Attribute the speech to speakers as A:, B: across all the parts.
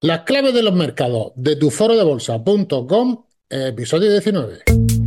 A: Las claves de los mercados de tuforodebolsa.com, episodio 19.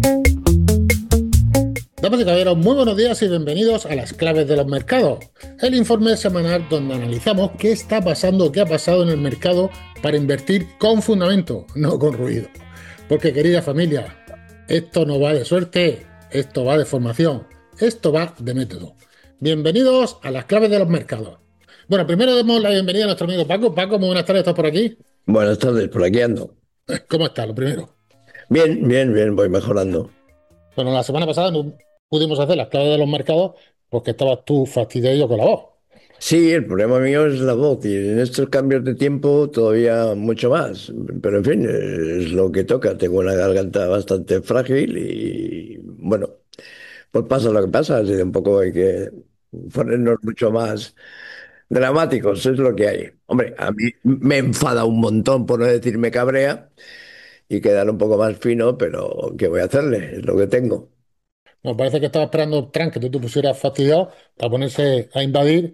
A: Damas y caballeros, muy buenos días y bienvenidos a las claves de los mercados, el informe semanal donde analizamos qué está pasando, qué ha pasado en el mercado para invertir con fundamento, no con ruido. Porque, querida familia, esto no va de suerte, esto va de formación, esto va de método. Bienvenidos a las claves de los mercados. Bueno, primero demos la bienvenida a nuestro amigo Paco. Paco, muy buenas tardes, ¿estás por aquí?
B: Buenas tardes, por aquí ando.
A: ¿Cómo está? Lo primero.
B: Bien, bien, bien, voy mejorando.
A: Bueno, la semana pasada no pudimos hacer las claves de los mercados porque estabas tú fastidiado con la voz.
B: Sí, el problema mío es la voz y en estos cambios de tiempo todavía mucho más. Pero en fin, es lo que toca. Tengo una garganta bastante frágil y bueno, pues pasa lo que pasa. Así de un poco hay que ponernos mucho más dramáticos, es lo que hay. Hombre, a mí me enfada un montón, por no decir me cabrea, y quedar un poco más fino, pero ¿qué voy a hacerle? Es lo que tengo.
A: Me parece que estaba esperando Trump que tú te pusieras fastidiado para ponerse a invadir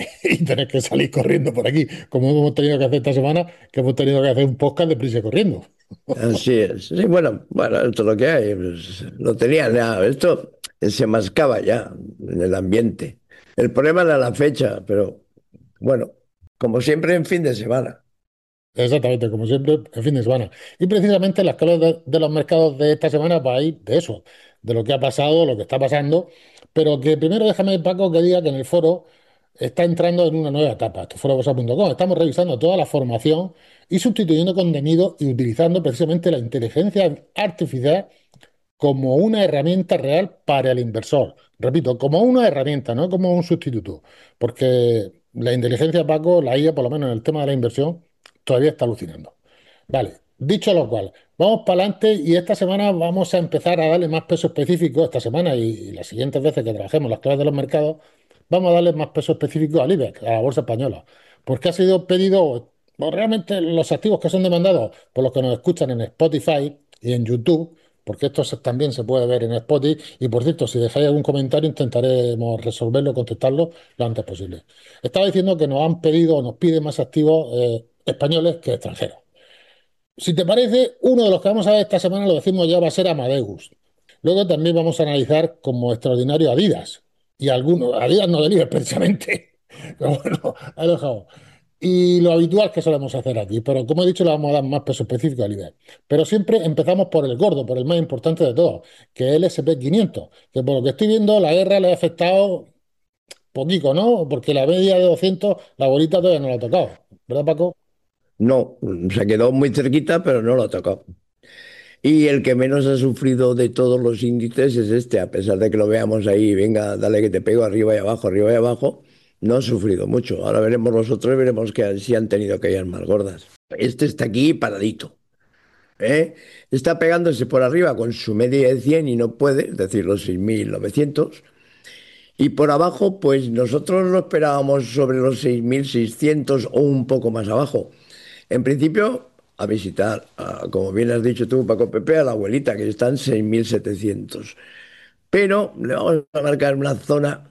A: y tener que salir corriendo por aquí, como hemos tenido que hacer esta semana, que hemos tenido que hacer un podcast de prisa y corriendo.
B: Así es. Sí, bueno, esto es lo que hay. Pues, lo tenía ya. Esto se mascaba ya en el ambiente. El problema era la fecha, pero bueno, como siempre en fin de semana.
A: Exactamente, como siempre, el fin de semana. Y precisamente las claves de los mercados de esta semana va a ir de eso, de lo que ha pasado, lo que está pasando. Pero que primero déjame, Paco, que diga que en el foro está entrando en una nueva etapa, esto forobosa.com. Estamos revisando toda la formación y sustituyendo contenido y utilizando precisamente la inteligencia artificial como una herramienta real para el inversor. Repito, como una herramienta, no como un sustituto. Porque la inteligencia, Paco, la IA, por lo menos en el tema de la inversión, todavía está alucinando. Vale, dicho lo cual, vamos para adelante y esta semana vamos a empezar a darle más peso específico, esta semana y las siguientes veces que trabajemos las claves de los mercados, vamos a darle más peso específico al IBEX, a la bolsa española. Porque ha sido pedido, o realmente los activos que son demandados por los que nos escuchan en Spotify y en YouTube, porque esto también se puede ver en Spotify. Y por cierto, si dejáis algún comentario, intentaremos resolverlo, contestarlo lo antes posible. Estaba diciendo que nos han pedido o nos piden más activos españoles que extranjeros. Si te parece, uno de los que vamos a ver esta semana, lo decimos ya, va a ser Amadeus. Luego también vamos a analizar como extraordinario Adidas. Y algunos, Adidas no de precisamente. Pero bueno, ahí lo dejamos. Y lo habitual que solemos hacer aquí. Pero como he dicho, le vamos a dar más peso específico al IBEX. Pero siempre empezamos por el gordo, por el más importante de todos, que es el SP 500. Que por lo que estoy viendo, la guerra le ha afectado poquito, ¿no? Porque la media de 200, la bolita todavía no la ha tocado. ¿Verdad, Paco?
B: No, se quedó muy cerquita, pero no lo tocó. Y el que menos ha sufrido de todos los índices es este, a pesar de que lo veamos ahí, venga, dale que te pego arriba y abajo, no ha sufrido mucho. Ahora veremos los otros y veremos que sí han tenido caídas más gordas. Este está aquí paradito. ¿Eh? Está pegándose por arriba con su media de 100 y no puede, es decir, los 6.900. Y por abajo, pues nosotros lo esperábamos sobre los 6.600 o un poco más abajo. En principio, a visitar, como bien has dicho tú, Paco Pepe, a la abuelita, que está en 6.700. Pero le vamos a marcar una zona,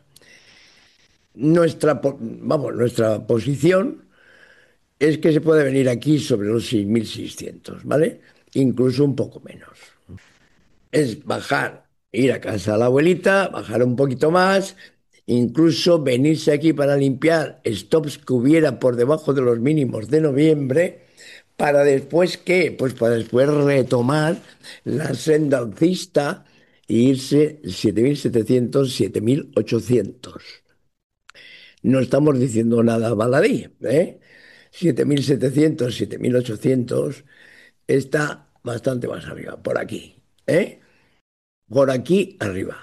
B: nuestra posición es que se puede venir aquí sobre los 6.600, ¿vale? Incluso un poco menos. Es bajar, ir a casa de la abuelita, bajar un poquito más, incluso venirse aquí para limpiar stops que hubiera por debajo de los mínimos de noviembre, para después ¿qué? Pues para después retomar la senda alcista e irse 7.700, 7.800. No estamos diciendo nada baladí, ¿eh? 7.700, 7.800 está bastante más arriba, por aquí, ¿eh? Por aquí arriba.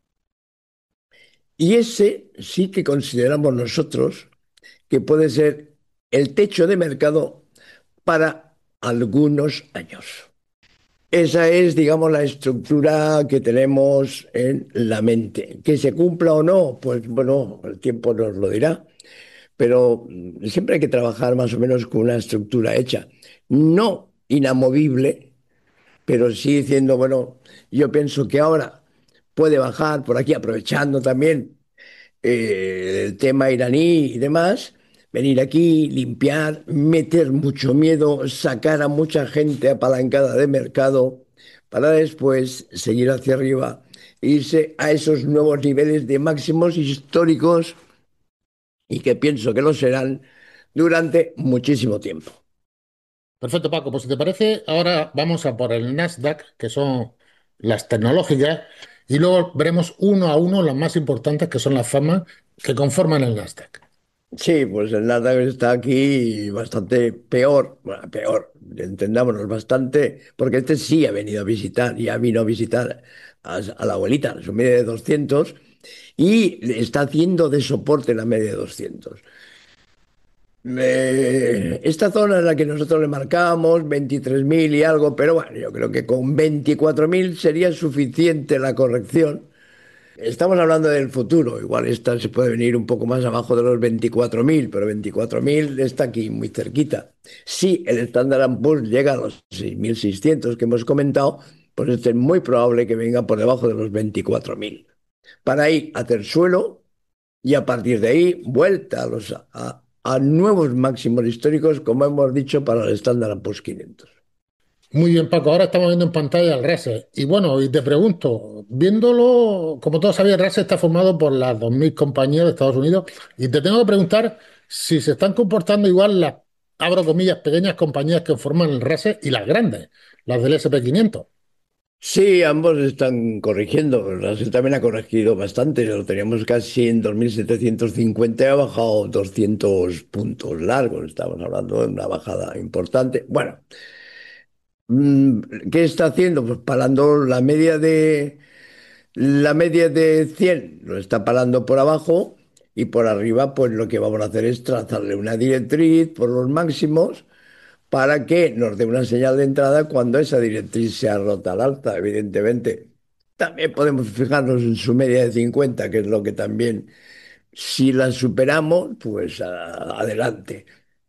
B: Y ese sí que consideramos nosotros que puede ser el techo de mercado para algunos años. Esa es, digamos, la estructura que tenemos en la mente. Que se cumpla o no, pues bueno, el tiempo nos lo dirá. Pero siempre hay que trabajar más o menos con una estructura hecha. No inamovible, pero sí diciendo, bueno, yo pienso que ahora puede bajar por aquí, aprovechando también el tema iraní y demás, venir aquí, limpiar, meter mucho miedo, sacar a mucha gente apalancada de mercado para después seguir hacia arriba e irse a esos nuevos niveles de máximos históricos y que pienso que lo serán durante muchísimo tiempo.
A: Perfecto, Paco. Pues si te parece, ahora vamos a por el Nasdaq, que son las tecnológicas, y luego veremos uno a uno las más importantes, que son las famas que conforman el Nasdaq.
B: Sí, pues el Nasdaq está aquí bastante peor, bueno, peor, entendámonos bastante, porque este sí ha venido a visitar, ya vino a visitar a la abuelita, a su media de 200, y le está haciendo de soporte la media de 200. Esta zona es la que nosotros le marcamos, 23.000 y algo, pero bueno, yo creo que con 24.000 sería suficiente la corrección. Estamos hablando del futuro, igual esta se puede venir un poco más abajo de los 24.000, pero 24.000 está aquí muy cerquita. Si el Standard Poor's llega a los 6.600 que hemos comentado, pues es muy probable que venga por debajo de los 24.000. Para ahí hacer suelo y a partir de ahí vuelta a nuevos máximos históricos, como hemos dicho, para el Standard Poor's 500.
A: Muy bien, Paco. Ahora estamos viendo en pantalla el RASE. Y bueno, y te pregunto, viéndolo, como todos sabéis, el RASE está formado por las 2.000 compañías de Estados Unidos. Y te tengo que preguntar si se están comportando igual las, abro comillas, pequeñas compañías que forman el RASE y las grandes, las del SP 500.
B: Sí, ambos están corrigiendo. Brasil también ha corregido bastante. Lo teníamos casi en 2.750 y ha bajado 200 puntos largos. Estamos hablando de una bajada importante. Bueno, ¿qué está haciendo? Pues parando la media de 100. Lo está parando por abajo y por arriba, pues lo que vamos a hacer es trazarle una directriz por los máximos para que nos dé una señal de entrada cuando esa directriz sea rota al alza, evidentemente. También podemos fijarnos en su media de 50, que es lo que también, si la superamos, pues adelante.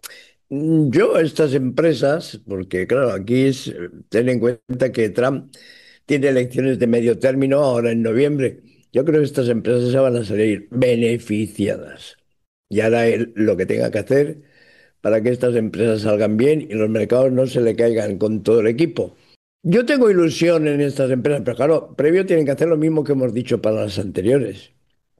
B: Yo, estas empresas, porque claro, aquí ten en cuenta que Trump tiene elecciones de medio término ahora en noviembre. Yo creo que estas empresas se van a salir beneficiadas. Y ahora él lo que tenga que hacer para que estas empresas salgan bien y los mercados no se le caigan con todo el equipo. Yo tengo ilusión en estas empresas, pero claro, previo tienen que hacer lo mismo que hemos dicho para las anteriores.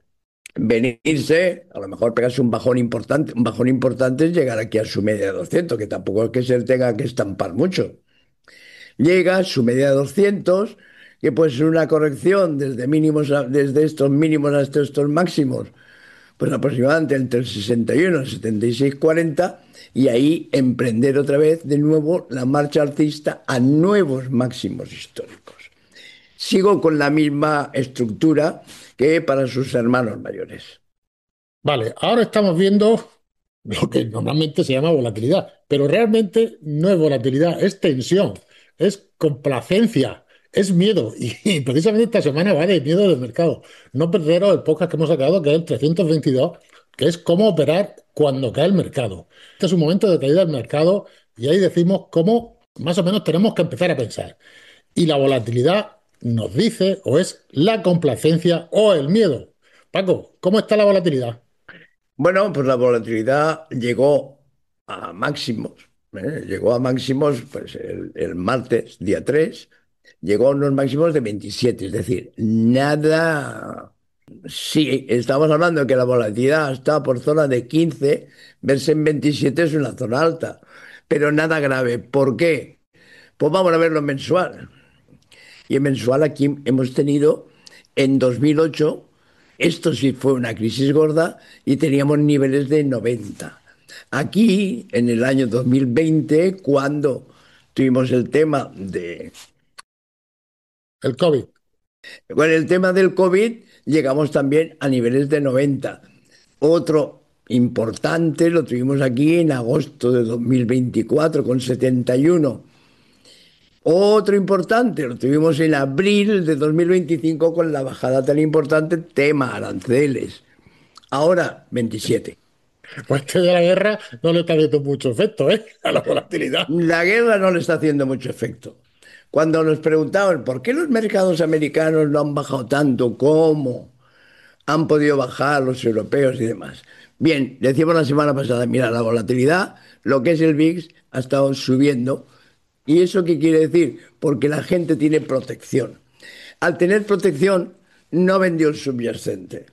B: Venirse, a lo mejor pegarse un bajón importante. Un bajón importante es llegar aquí a su media de 200, que tampoco es que se tenga que estampar mucho. Llega a su media de 200, que puede ser una corrección desde mínimos desde estos mínimos hasta estos máximos, pues aproximadamente entre el 61 y el 76,40 y ahí emprender otra vez de nuevo la marcha alcista a nuevos máximos históricos. Sigo con la misma estructura que para sus hermanos mayores.
A: Vale, ahora estamos viendo lo que normalmente se llama volatilidad, pero realmente no es volatilidad, es tensión, es complacencia, es miedo. Y precisamente esta semana va de miedo del mercado. No perderos el podcast que hemos sacado, que es el 322, que es cómo operar cuando cae el mercado. Este es un momento de caída del mercado y ahí decimos cómo más o menos tenemos que empezar a pensar. Y la volatilidad nos dice o es la complacencia o el miedo. Paco, ¿cómo está la volatilidad?
B: Bueno, pues la volatilidad llegó a máximos. Llegó a máximos pues, el martes, día 3, llegó a unos máximos de 27, es decir, nada. Sí, estamos hablando de que la volatilidad está por zona de 15, verse en 27 es una zona alta, pero nada grave. ¿Por qué? Pues vamos a verlo en mensual. Y en mensual aquí hemos tenido en 2008, esto sí fue una crisis gorda y teníamos niveles de 90. Aquí, en el año 2020, cuando tuvimos el tema
A: El COVID.
B: con el tema del COVID, llegamos también a niveles de 90. Otro importante lo tuvimos aquí en agosto de 2024 con 71. Otro importante lo tuvimos en abril de 2025 con la bajada tan importante, tema aranceles. Ahora 27.
A: Pues este de la guerra no le está haciendo mucho efecto, ¿eh? A la volatilidad.
B: La guerra no le está haciendo mucho efecto. Cuando nos preguntaban por qué los mercados americanos no han bajado tanto como han podido bajar los europeos y demás. Bien, decíamos la semana pasada, mira, la volatilidad, lo que es el VIX, ha estado subiendo. ¿Y eso qué quiere decir? Porque la gente tiene protección. Al tener protección, no vendió el subyacente.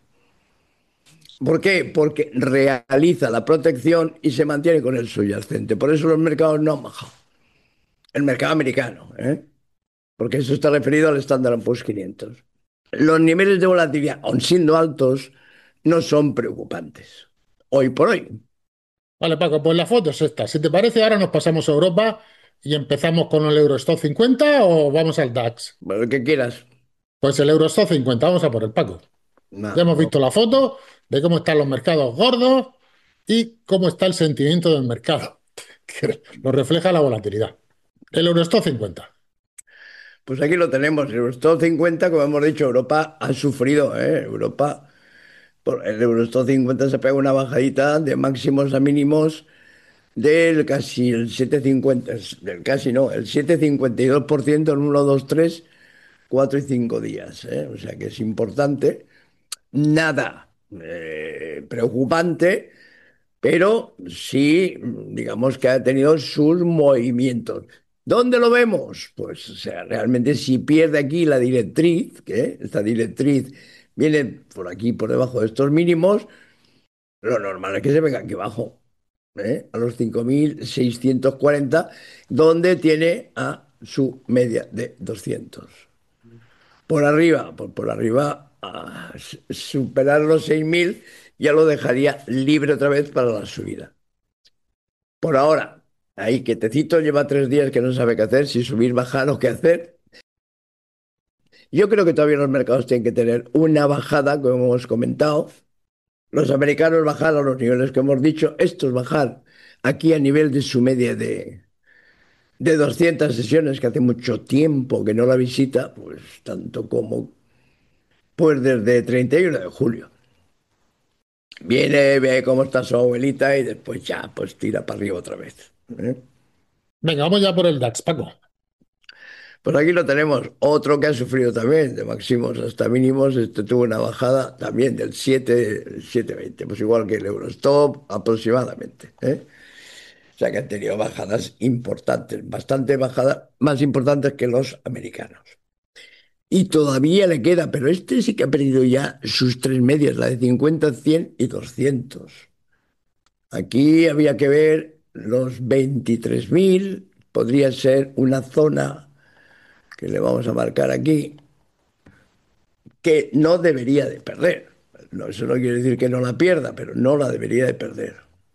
B: ¿Por qué? Porque realiza la protección y se mantiene con el subyacente. Por eso los mercados no han bajado. El mercado americano, ¿eh? Porque eso está referido al Standard Poor's 500. Los niveles de volatilidad, aun siendo altos, no son preocupantes. Hoy por hoy.
A: Vale, Paco, pues la foto es esta. Si te parece, ahora nos pasamos a Europa y empezamos con el Eurostoxx 50 o vamos al DAX.
B: Bueno, lo que quieras.
A: Pues el Eurostoxx 50, vamos a por el Paco. Ya
B: Nada,
A: hemos
B: no.
A: visto la foto de cómo están los mercados gordos y cómo está el sentimiento del mercado, que lo refleja la volatilidad. El Eurostoxx 50.
B: Pues aquí lo tenemos. El Eurostoxx 50, como hemos dicho, Europa ha sufrido, ¿eh? El Eurostoxx 50 se pega una bajadita de máximos a mínimos del casi el 7,50, del casi no, el 7,52% en uno 2 3 4 y 5 días, ¿eh? O sea que es importante. Nada preocupante, pero sí, digamos que ha tenido sus movimientos. ¿Dónde lo vemos? Pues, o sea, realmente si pierde aquí la directriz, que esta directriz viene por aquí, por debajo de estos mínimos, lo normal es que se venga aquí abajo, ¿eh? A los 5.640, donde tiene a su media de 200. Por arriba, por arriba, a superar los 6.000 ya lo dejaría libre otra vez para la subida. Por ahora, ahí quietecito, lleva 3 días que no sabe qué hacer, si subir, bajar o qué hacer. Yo creo que todavía los mercados tienen que tener una bajada, como hemos comentado. Los americanos bajar a los niveles que hemos dicho, estos bajar aquí a nivel de su media de 200 sesiones, que hace mucho tiempo que no la visita, pues tanto como pues desde 31 de julio. Viene, ve cómo está su abuelita y después ya, pues tira para arriba otra vez. ¿Eh?
A: Venga, vamos ya por el DAX, Paco.
B: Pues aquí lo tenemos, otro que ha sufrido también, de máximos hasta mínimos. Este tuvo una bajada también del 7,20, pues igual que el Eurostop aproximadamente, ¿eh? O sea que han tenido bajadas importantes, bastante bajadas, más importantes que los americanos. Y todavía le queda, pero este sí que ha perdido ya sus tres medias, la de 50, 100 y 200. Aquí había que ver los 23.000, podría ser una zona que le vamos a marcar aquí, que no debería de perder. No, eso no quiere decir que no la pierda, pero no la debería de perder.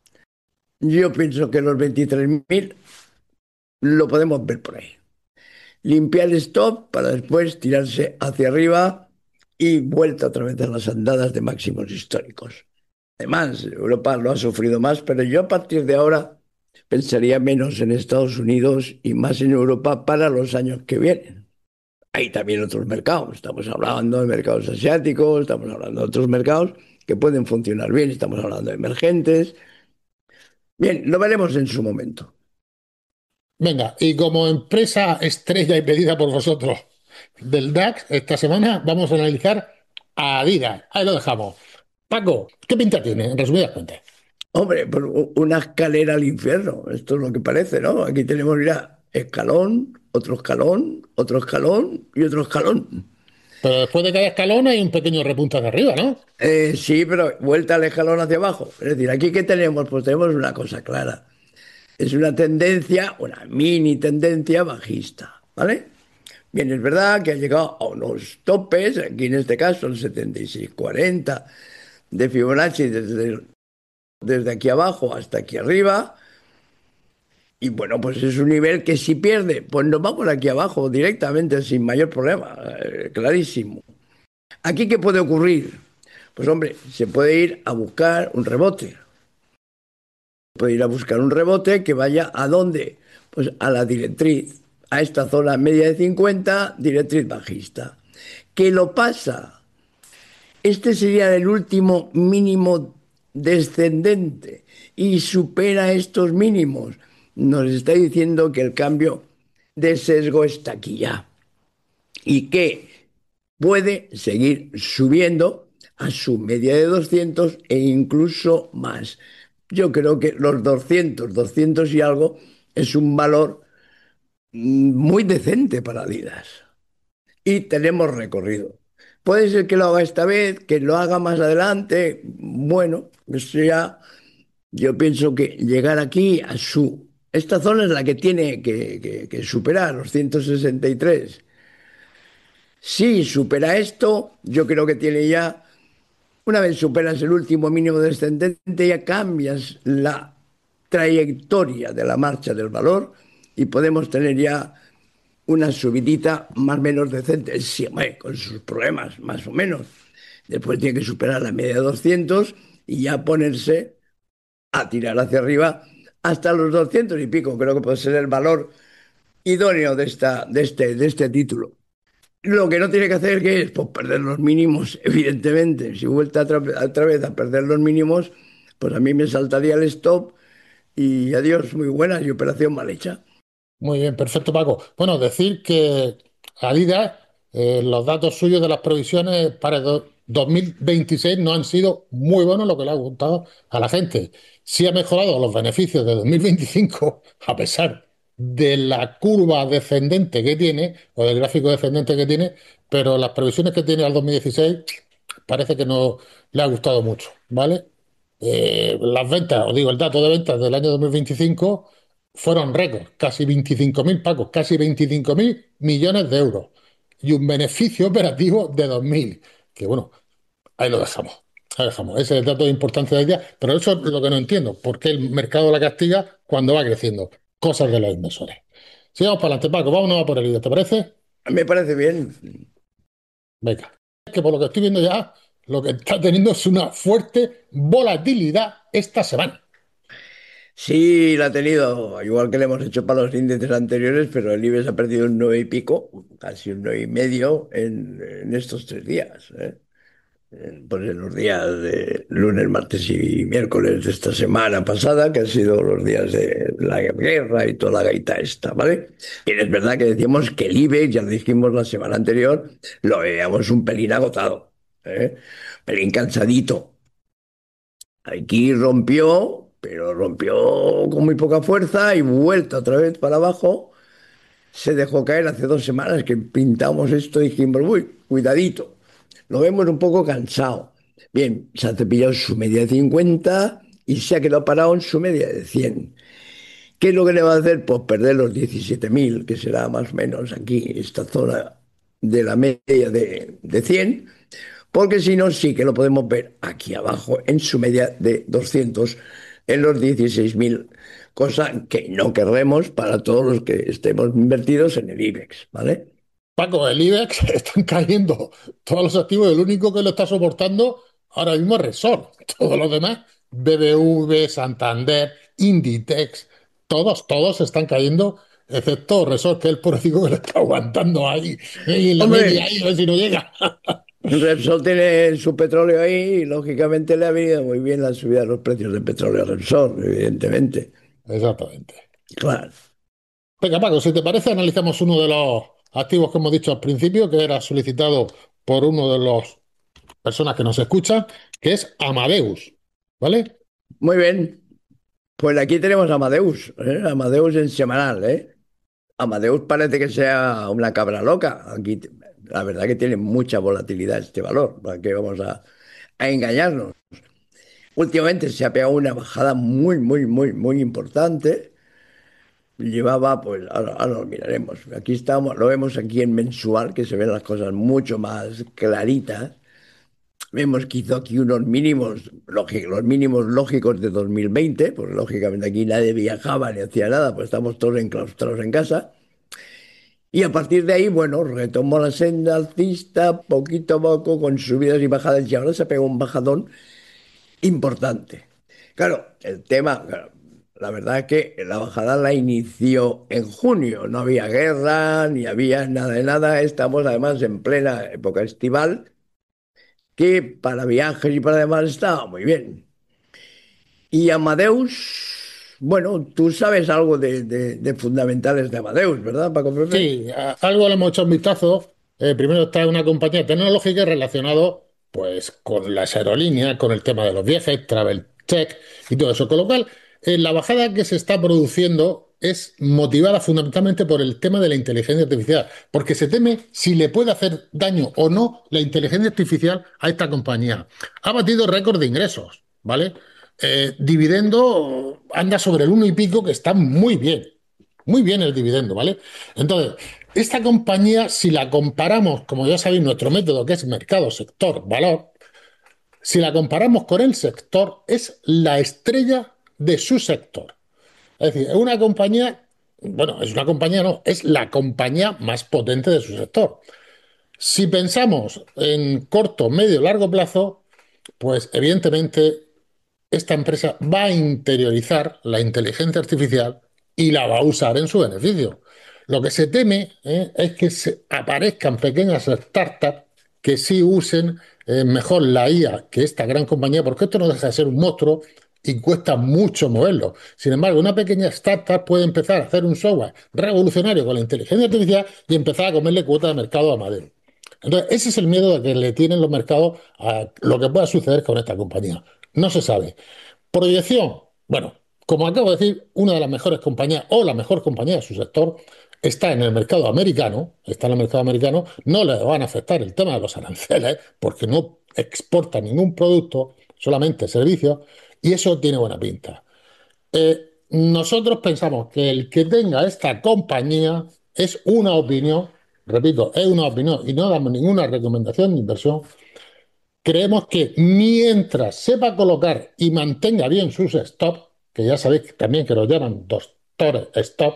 B: Yo pienso que los 23.000 lo podemos ver por ahí. Limpiar el stop para después tirarse hacia arriba y vuelta otra vez a las andadas de máximos históricos. Además, Europa lo ha sufrido más, pero yo a partir de ahora pensaría menos en Estados Unidos y más en Europa para los años que vienen. Hay también otros mercados, estamos hablando de mercados asiáticos, estamos hablando de otros mercados que pueden funcionar bien, estamos hablando de emergentes. Bien, lo veremos en su momento.
A: Venga, y como empresa estrella y pedida por vosotros del DAX, esta semana vamos a analizar a Adidas. Ahí lo dejamos. Paco, ¿qué pinta tiene, en resumidas cuentas?
B: Hombre, pues una escalera al infierno, esto es lo que parece, ¿no? Aquí tenemos, mira, escalón, otro escalón y otro escalón.
A: Pero después de cada escalón hay un pequeño repunte hacia arriba, ¿no?
B: Sí, pero vuelta al escalón hacia abajo. Es decir, aquí ¿qué tenemos? Pues tenemos una cosa clara. Es una tendencia, una mini tendencia bajista, ¿vale? Bien, es verdad que ha llegado a unos topes, aquí en este caso el 76,40 de Fibonacci desde aquí abajo hasta aquí arriba. Y bueno, pues es un nivel que si pierde, pues nos vamos aquí abajo directamente sin mayor problema, clarísimo. ¿Aquí qué puede ocurrir? Pues hombre, se puede ir a buscar un rebote. Puede ir a buscar un rebote que vaya a dónde? Pues a la directriz, a esta zona media de 50, directriz bajista. ¿Qué lo pasa? Este sería el último mínimo descendente y supera estos mínimos. Nos está diciendo que el cambio de sesgo está aquí ya y que puede seguir subiendo a su media de 200 e incluso más. Yo creo que los 200 y algo es un valor muy decente para Adidas. Y tenemos recorrido. Puede ser que lo haga esta vez, que lo haga más adelante. Bueno, eso ya, yo pienso que llegar aquí a su... Esta zona es la que tiene que superar los 163. Si supera esto, yo creo que tiene ya, una vez superas el último mínimo descendente, ya cambias la trayectoria de la marcha del valor y podemos tener ya una subidita más o menos decente, sí, hombre, con sus problemas, más o menos. Después tiene que superar la media de 200 y ya ponerse a tirar hacia arriba hasta los 200 y pico. Creo que puede ser el valor idóneo de este título. Lo que no tiene que hacer que es pues, perder los mínimos, evidentemente. Si vuelta otra vez a perder los mínimos, pues a mí me saltaría el stop y adiós, muy buena y operación mal hecha.
A: Muy bien, perfecto, Paco. Bueno, decir que Adidas, los datos suyos de las previsiones para 2026 no han sido muy buenos, lo que le ha gustado a la gente. Sí ha mejorado los beneficios de 2025, a pesar de la curva descendente que tiene, o del gráfico descendente que tiene, pero las previsiones que tiene al 2016 parece que no le ha gustado mucho, ¿vale? Las ventas, os digo, el dato de ventas del año 2025 fueron récords, casi 25.000 pacos, casi 25.000 millones de euros y un beneficio operativo de 2.000, que bueno, ahí lo dejamos. Ahí dejamos. Ese es el dato de importancia del día, pero eso es lo que no entiendo, ¿por qué el mercado la castiga cuando va creciendo? Cosas de los inversores. Sigamos para adelante, Paco, vámonos a por el IBEX, ¿te parece?
B: Me parece bien.
A: Venga. Que por lo que estoy viendo ya, lo que está teniendo es una fuerte volatilidad esta semana.
B: Sí, la ha tenido, igual que le hemos hecho para los índices anteriores, pero el IBEX ha perdido un 9 y pico, casi un 9 y medio en estos 3 días. Pues en los días de lunes, martes y miércoles de esta semana pasada, que han sido los días de la guerra y toda la gaita esta, ¿vale? Y es verdad que decíamos que el IBEX, ya lo dijimos la semana anterior, lo veíamos un pelín agotado, ¿eh? Pelín cansadito. Aquí rompió, pero rompió con muy poca fuerza y vuelta otra vez para abajo. Se dejó caer hace 2 semanas que pintamos esto y dijimos, uy, cuidadito. Lo vemos un poco cansado. Bien, se ha cepillado su media de 50 y se ha quedado parado en su media de 100. ¿Qué es lo que le va a hacer? Pues perder los 17.000, que será más o menos aquí, esta zona de la media de 100, porque si no, sí que lo podemos ver aquí abajo en su media de 200 en los 16.000, cosa que no querremos para todos los que estemos invertidos en el IBEX, ¿vale?
A: Paco, el IBEX están cayendo todos los activos, el único que lo está soportando ahora mismo es Repsol. Todos los demás, BBV, Santander, Inditex, todos están cayendo, excepto Repsol, que es el pobrecito que lo está aguantando ahí, en la media,
B: Hombre,
A: ahí, a ver si no llega.
B: Repsol tiene su petróleo ahí y lógicamente le ha venido muy bien la subida de los precios del petróleo a Repsol, evidentemente.
A: Exactamente.
B: Claro.
A: Venga, Paco, si te parece, analizamos uno de los activos que hemos dicho al principio, que era solicitado por uno de las personas que nos escuchan, que es Amadeus. ¿Vale?
B: Muy bien. Pues aquí tenemos a Amadeus, ¿eh? Amadeus en semanal, ¿eh? Amadeus parece que sea una cabra loca. Aquí, la verdad que tiene mucha volatilidad este valor. ¿Para qué vamos a engañarnos? Últimamente se ha pegado una bajada muy, muy, muy, muy importante. Llevaba, pues, ahora lo miraremos. Aquí estamos, lo vemos aquí en mensual, que se ven las cosas mucho más claritas. Vemos que hizo aquí unos mínimos, los mínimos lógicos de 2020, pues lógicamente aquí nadie viajaba ni hacía nada, pues estamos todos enclaustrados en casa. Y a partir de ahí, bueno, retomó la senda alcista poquito a poco con subidas y bajadas y ahora se pegó un bajadón importante. Claro, el tema, claro, la verdad es que la bajada la inició en junio, no había guerra ni había nada de nada, estamos además en plena época estival, que para viajes y para demás estaba muy bien. Y Amadeus, bueno, tú sabes algo de fundamentales de Amadeus, ¿verdad, Paco Pepe?
A: Sí, algo le hemos hecho un vistazo. Primero está una compañía tecnológica relacionada pues con las aerolíneas, con el tema de los viajes, Travel Check y todo eso. Con lo cual, la bajada que se está produciendo es motivada fundamentalmente por el tema de la inteligencia artificial, porque se teme si le puede hacer daño o no la inteligencia artificial a esta compañía. Ha batido récord de ingresos, ¿vale? Dividendo anda sobre el uno y pico, que está muy bien el dividendo, ¿vale? Entonces, esta compañía, si la comparamos, como ya sabéis, nuestro método que es mercado, sector, valor, si la comparamos con el sector, es la estrella de su sector. Es decir, es una compañía, bueno, es una compañía, no, es la compañía más potente de su sector. Si pensamos en corto, medio, largo plazo, pues evidentemente esta empresa va a interiorizar la inteligencia artificial y la va a usar en su beneficio. Lo que se teme, es que aparezcan pequeñas startups que sí usen mejor la IA que esta gran compañía, porque esto no deja de ser un monstruo y cuesta mucho moverlo. Sin embargo, una pequeña startup puede empezar a hacer un software revolucionario con la inteligencia artificial y empezar a comerle cuota de mercado a Madrid. Entonces, ese es el miedo que le tienen los mercados a lo que pueda suceder con esta compañía. No se sabe. Proyección. Bueno, como acabo de decir, una de las mejores compañías o la mejor compañía de su sector está en el mercado americano, está en el mercado americano, no le van a afectar el tema de los aranceles porque no exporta ningún producto, solamente servicios, y eso tiene buena pinta. Nosotros pensamos que el que tenga esta compañía es una opinión, repito, es una opinión y no damos ninguna recomendación de inversión. Creemos que mientras sepa colocar y mantenga bien sus stops, que ya sabéis también que los llaman doctores stop,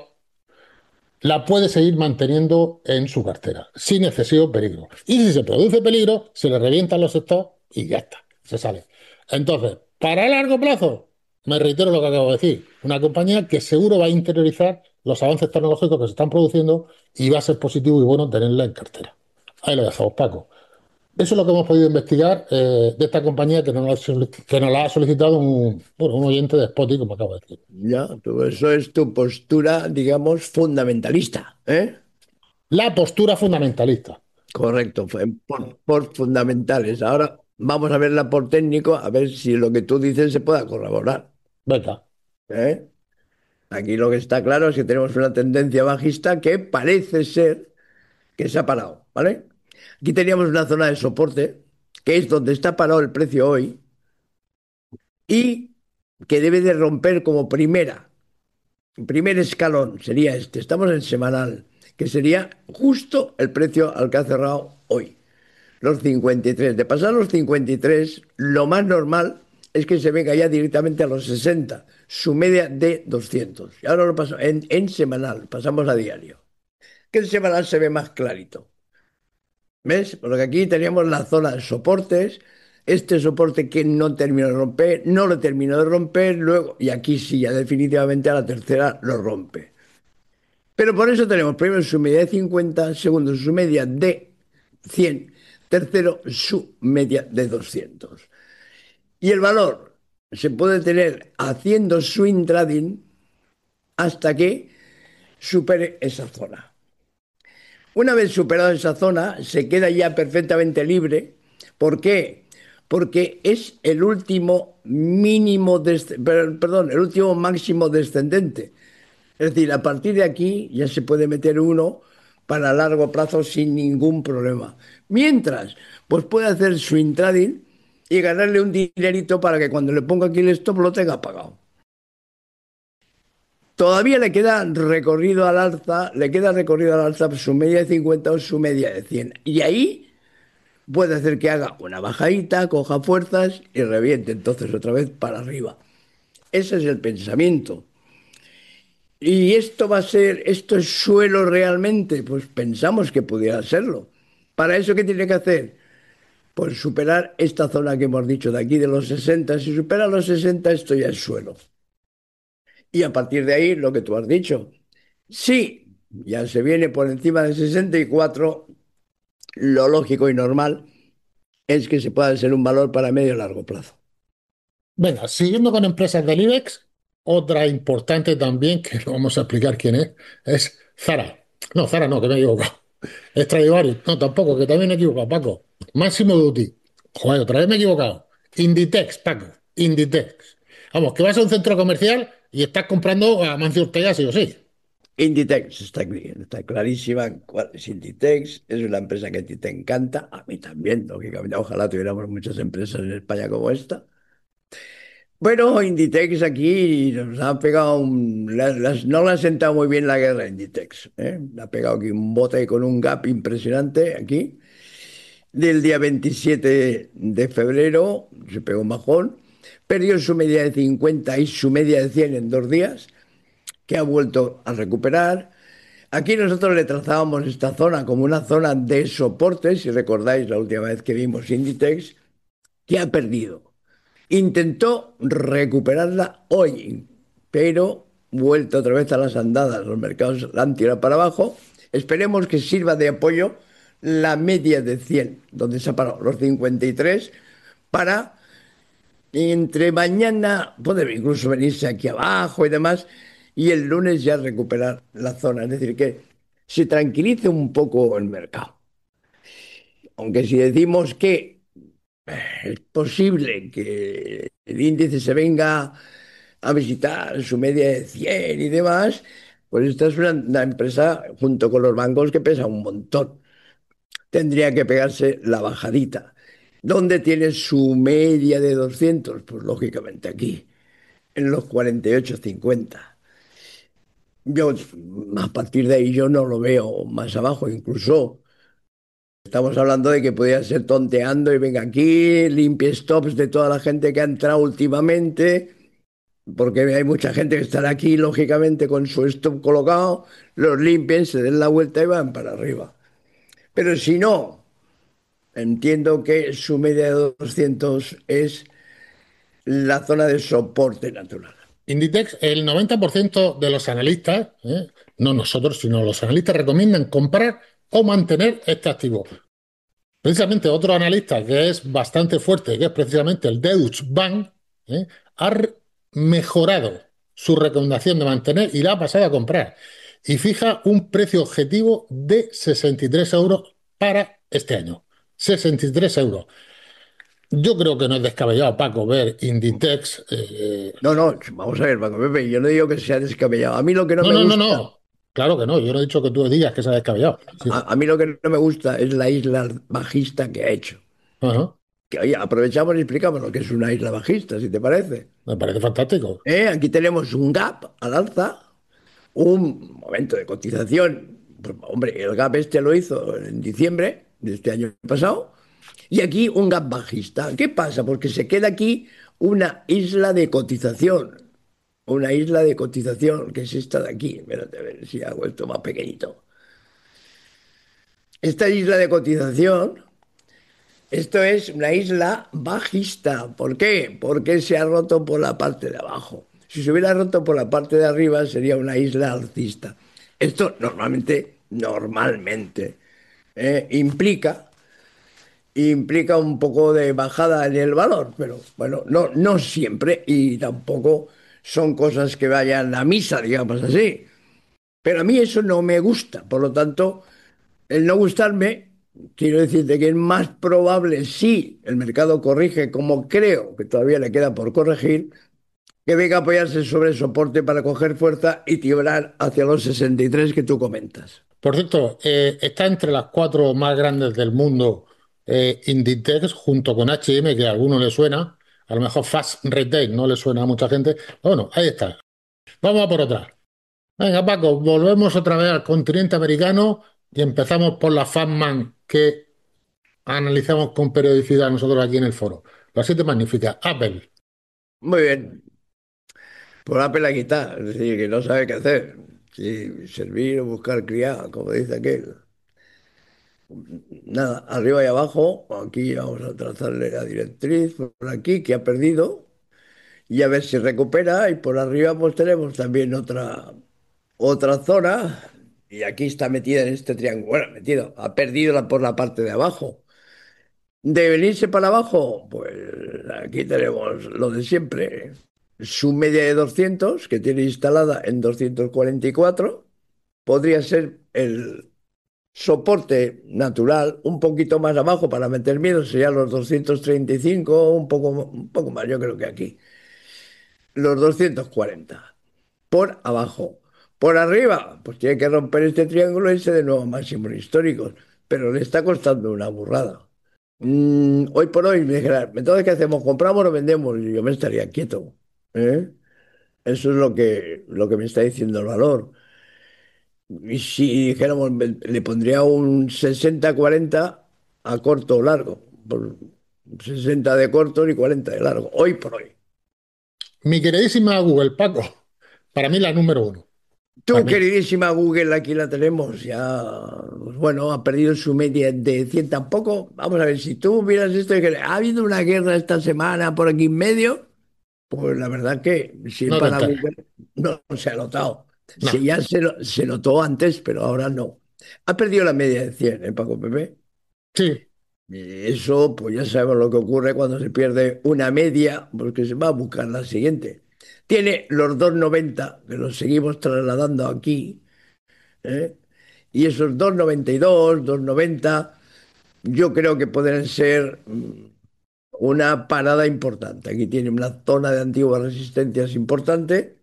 A: la puede seguir manteniendo en su cartera, sin excesivo peligro. Y si se produce peligro, se le revientan los stops y ya está, se sale. Entonces, para el largo plazo, me reitero lo que acabo de decir, una compañía que seguro va a interiorizar los avances tecnológicos que se están produciendo y va a ser positivo y bueno tenerla en cartera. Ahí lo dejamos, Paco. Eso es lo que hemos podido investigar de esta compañía que nos la ha solicitado bueno, un oyente de Spotify, como acabo de decir.
B: Ya, eso es tu postura, digamos, fundamentalista, ¿eh?
A: La postura fundamentalista.
B: Correcto, fue por fundamentales. Ahora vamos a verla por técnico, a ver si lo que tú dices se pueda corroborar,
A: Venga,
B: ¿eh? Aquí lo que está claro es que tenemos una tendencia bajista que parece ser que se ha parado, ¿vale? Aquí teníamos una zona de soporte, que es donde está parado el precio hoy, y que debe de romper como primer escalón, sería este. Estamos en semanal, que sería justo el precio al que ha cerrado hoy. Los 53. De pasar los 53, lo más normal es que se venga ya directamente a los 60, su media de 200. Y ahora lo paso en semanal, pasamos a diario. Que en semanal se ve más clarito. ¿Ves? Porque aquí teníamos la zona de soportes, este soporte que no terminó de romper, no lo terminó de romper, luego, y aquí sí, ya definitivamente a la tercera lo rompe. Pero por eso tenemos primero su media de 50, segundo su media de 100, tercero su media de 200. Y el valor se puede tener haciendo swing trading hasta que supere esa zona. Una vez superado esa zona, se queda ya perfectamente libre. ¿Por qué? Porque es el último mínimo, perdón, el último máximo descendente. Es decir, a partir de aquí ya se puede meter uno para largo plazo sin ningún problema. Mientras, pues puede hacer swing trading y ganarle un dinerito para que cuando le ponga aquí el stop lo tenga pagado. Todavía le queda recorrido al alza, le queda recorrido al alza su media de 50 o su media de 100. Y ahí puede hacer que haga una bajadita, coja fuerzas y reviente entonces otra vez para arriba. Ese es el pensamiento. ¿Y esto va a ser, esto es suelo realmente? Pues pensamos que pudiera serlo. ¿Para eso qué tiene que hacer? Pues superar esta zona que hemos dicho de aquí de los 60. Si supera los 60, esto ya es suelo. Y a partir de ahí, lo que tú has dicho. Sí, ya se viene por encima de 64, lo lógico y normal es que se pueda ser un valor para medio y largo plazo.
A: venga, siguiendo con empresas del IBEX, otra importante también, que no vamos a explicar quién es Zara. No, Zara no, que me he equivocado. Stradivarius, no, tampoco, que también me he equivocado, Paco. Máximo Duty. Joder, otra vez me he equivocado. Inditex, Paco. Inditex. Vamos, que vas a un centro comercial y estás comprando a Mancio Ortega sí o sí.
B: Inditex está, está clarísima cuál es Inditex. Es una empresa que a ti te encanta, a mí también, lógicamente. Ojalá tuviéramos muchas empresas en España como esta. Bueno, Inditex aquí nos ha pegado no le ha sentado muy bien la guerra a Inditex, ¿eh? Le ha pegado aquí un bote con un gap impresionante aquí. Del día 27 de febrero se pegó un bajón. Perdió su media de 50 y su media de 100 en 2 días, que ha vuelto a recuperar. Aquí nosotros le trazábamos esta zona como una zona de soporte, si recordáis la última vez que vimos Inditex, que ha perdido. Intentó recuperarla hoy, pero vuelta otra vez a las andadas. Los mercados la han tirado para abajo. Esperemos que sirva de apoyo la media de 100, donde se ha parado los 53, para entre mañana poder incluso venirse aquí abajo y demás, y el lunes ya recuperar la zona. Es decir, que se tranquilice un poco el mercado. Aunque si decimos que es posible que el índice se venga a visitar su media de 100 y demás, pues esta es una empresa junto con los bancos que pesa un montón. Tendría que pegarse la bajadita. ¿Dónde tiene su media de 200? Pues lógicamente aquí, en los 48,50. Yo, a partir de ahí, yo no lo veo más abajo. Incluso estamos hablando de que podría ser tonteando y venga aquí, limpie stops de toda la gente que ha entrado últimamente, porque hay mucha gente que estará aquí, lógicamente, con su stop colocado, los limpien, se den la vuelta y van para arriba. Pero si no, entiendo que su media de 200 es la zona de soporte natural.
A: Inditex, el 90% de los analistas, no nosotros, sino los analistas recomiendan comprar o mantener este activo. Precisamente otro analista que es bastante fuerte, que es precisamente el Deutsche Bank, ¿eh? ha mejorado su recomendación de mantener y la ha pasado a comprar. Y fija un precio objetivo de 63 euros para este año. 63 euros. Yo creo que no es descabellado, Paco, ver Inditex.
B: No, no, vamos a ver, Paco Pepe, yo no digo que sea descabellado. A mí lo que no
A: No,
B: me
A: no, no,
B: gusta,
A: no. Claro que no. Yo no he dicho que tú digas que sea descabellado. Sí.
B: a mí lo que no me gusta es la isla bajista que ha hecho.
A: Ajá.
B: Que, oye, aprovechamos y explicamos lo que es una isla bajista, si te parece.
A: Me parece fantástico.
B: Aquí tenemos un gap al alza, un momento de cotización. Pues, hombre, el gap este lo hizo en diciembre de este año pasado. Y aquí un gap bajista. ¿Qué pasa? Porque se queda aquí una isla de cotización. Una isla de cotización, que es esta de aquí. Espérate, a ver si hago esto más pequeñito. Esta isla de cotización, esto es una isla bajista. ¿Por qué? Porque se ha roto por la parte de abajo. Si se hubiera roto por la parte de arriba, sería una isla alcista. Esto normalmente, implica un poco de bajada en el valor, pero bueno, no siempre y tampoco son cosas que vayan a misa, digamos así. Pero a mí eso no me gusta, por lo tanto, el no gustarme, quiero decirte que es más probable si el mercado corrige, como creo que todavía le queda por corregir, que venga a apoyarse sobre el soporte para coger fuerza y tirar hacia los 63 que tú comentas.
A: Por cierto, está entre las cuatro más grandes del mundo Inditex, junto con H&M, que a alguno le suena. A lo mejor Fast Retail no le suena a mucha gente. Bueno, ahí está. Vamos a por otra. Venga, Paco, volvemos otra vez al continente americano y empezamos por la Fatman que analizamos con periodicidad nosotros aquí en el foro. La siete magnífica. Apple.
B: Muy bien, por Apple la quita, es decir, que no sabe qué hacer. Si servir o buscar criada, como dice aquel. Nada, arriba y abajo, aquí vamos a trazarle la directriz por aquí, que ha perdido, y a ver si recupera, y por arriba pues tenemos también otra zona, y aquí está metida en este triángulo, bueno, metido, ha perdido por la parte de abajo. De venirse para abajo, pues aquí tenemos lo de siempre, su media de 200 que tiene instalada en 244, podría ser el Soporte natural, un poquito más abajo para meter miedo, serían los 235, un poco más, yo creo que aquí. Los 240 por abajo. Por arriba, pues tiene que romper este triángulo y irse de nuevo a máximos históricos, pero le está costando una burrada. Hoy por hoy me dijera, entonces, ¿qué hacemos? ¿Compramos o vendemos? Y yo me estaría quieto. ¿Eh? Eso es lo que me está diciendo el valor. Y si dijéramos, le pondría un 60-40 a corto o largo. Por 60 de corto y 40 de largo. Hoy por hoy.
A: Mi queridísima Google, Paco, para mí la número uno. Para
B: Tu
A: mí.
B: queridísima Google, aquí la tenemos ya, pues bueno, ha perdido su media de 100 tampoco. Vamos a ver, si tú hubieras esto de que ha habido una guerra esta semana por aquí en medio, pues la verdad que si
A: No te
B: para
A: enteres.
B: Google no se ha notado.
A: No.
B: Si ya se notó antes, pero ahora no. Ha perdido la media de 100, ¿eh, Paco Pepe?
A: Sí.
B: Y eso, pues ya sabemos lo que ocurre cuando se pierde una media, porque se va a buscar la siguiente. Tiene los 2,90 que los seguimos trasladando aquí, ¿eh? Y esos 2,92, 2,90, yo creo que pueden ser una parada importante. Aquí tiene una zona de antiguas resistencias importante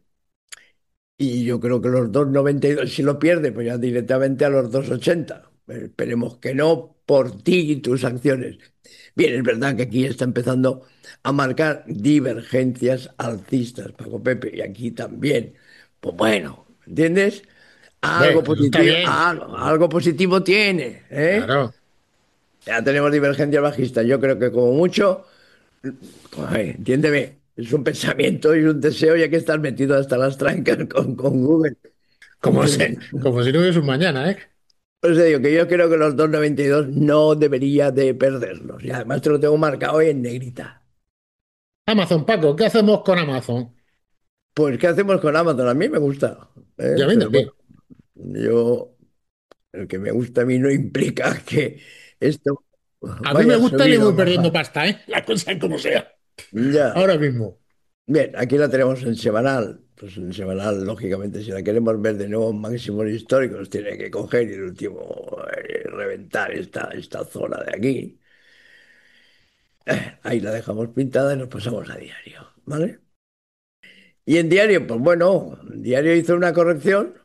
B: y yo creo que los 2,92, si lo pierde, pues ya directamente a los 2,80. Esperemos que no por ti y tus acciones. Bien, es verdad que aquí está empezando a marcar divergencias alcistas, Paco Pepe, y aquí también. Pues bueno, ¿entiendes?
A: Ve,
B: Algo
A: eso está
B: positivo,
A: bien.
B: algo positivo tiene, ¿eh?
A: Claro.
B: Ya tenemos divergencia bajista. Yo creo que como mucho, joder, entiéndeme, es un pensamiento y un deseo, ya que estás metido hasta las trancas con Google.
A: Como si no hubiese un mañana, ¿eh?
B: Por eso digo que yo creo que los 2,92 no debería de perderlos. Y además te lo tengo marcado hoy en negrita.
A: Amazon, Paco, ¿qué hacemos con Amazon?
B: Pues, ¿qué hacemos con Amazon? A mí me gusta,
A: Y
B: ¿eh?
A: a mí
B: Pero
A: también.
B: bueno, yo, el que me gusta a mí no implica que esto
A: A mí me
B: vaya a
A: gusta y le
B: subir o
A: voy
B: a
A: perdiendo
B: bajar.
A: pasta, ¿eh? La cosa es como sea.
B: Ya.
A: Ahora mismo.
B: Bien, aquí la tenemos en semanal. Pues en semanal, lógicamente, si la queremos ver de nuevo en máximos históricos, tiene que coger y el último reventar esta zona de aquí. Ahí la dejamos pintada y nos pasamos a diario, ¿vale? Y en diario, pues bueno, en diario hizo una corrección.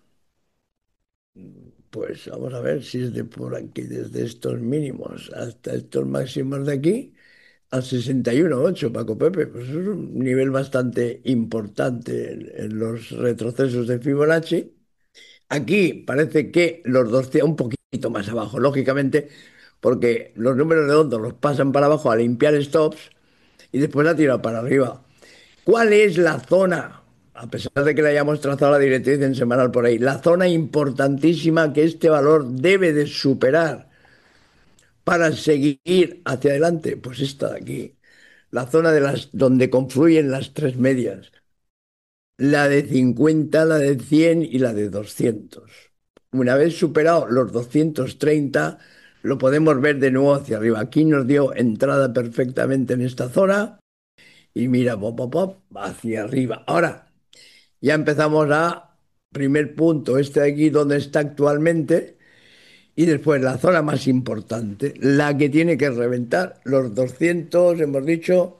B: Pues vamos a ver si es de por aquí, desde estos mínimos hasta estos máximos de aquí, al 61,8, Paco Pepe. Pues es un nivel bastante importante en los retrocesos de Fibonacci. Aquí parece que los 200, un poquito más abajo, lógicamente, porque los números redondos los pasan para abajo a limpiar stops y después la tira para arriba. ¿Cuál es la zona, a pesar de que le hayamos trazado la directriz en semanal por ahí, la zona importantísima que este valor debe de superar para seguir hacia adelante? Pues esta de aquí, la zona de donde confluyen las tres medias, la de 50, la de 100 y la de 200. Una vez superado los 230, lo podemos ver de nuevo hacia arriba. Aquí nos dio entrada perfectamente en esta zona y mira, pop, pop, pop, hacia arriba. Ahora, ya empezamos a primer punto, este de aquí donde está actualmente, y después la zona más importante, la que tiene que reventar los 200, hemos dicho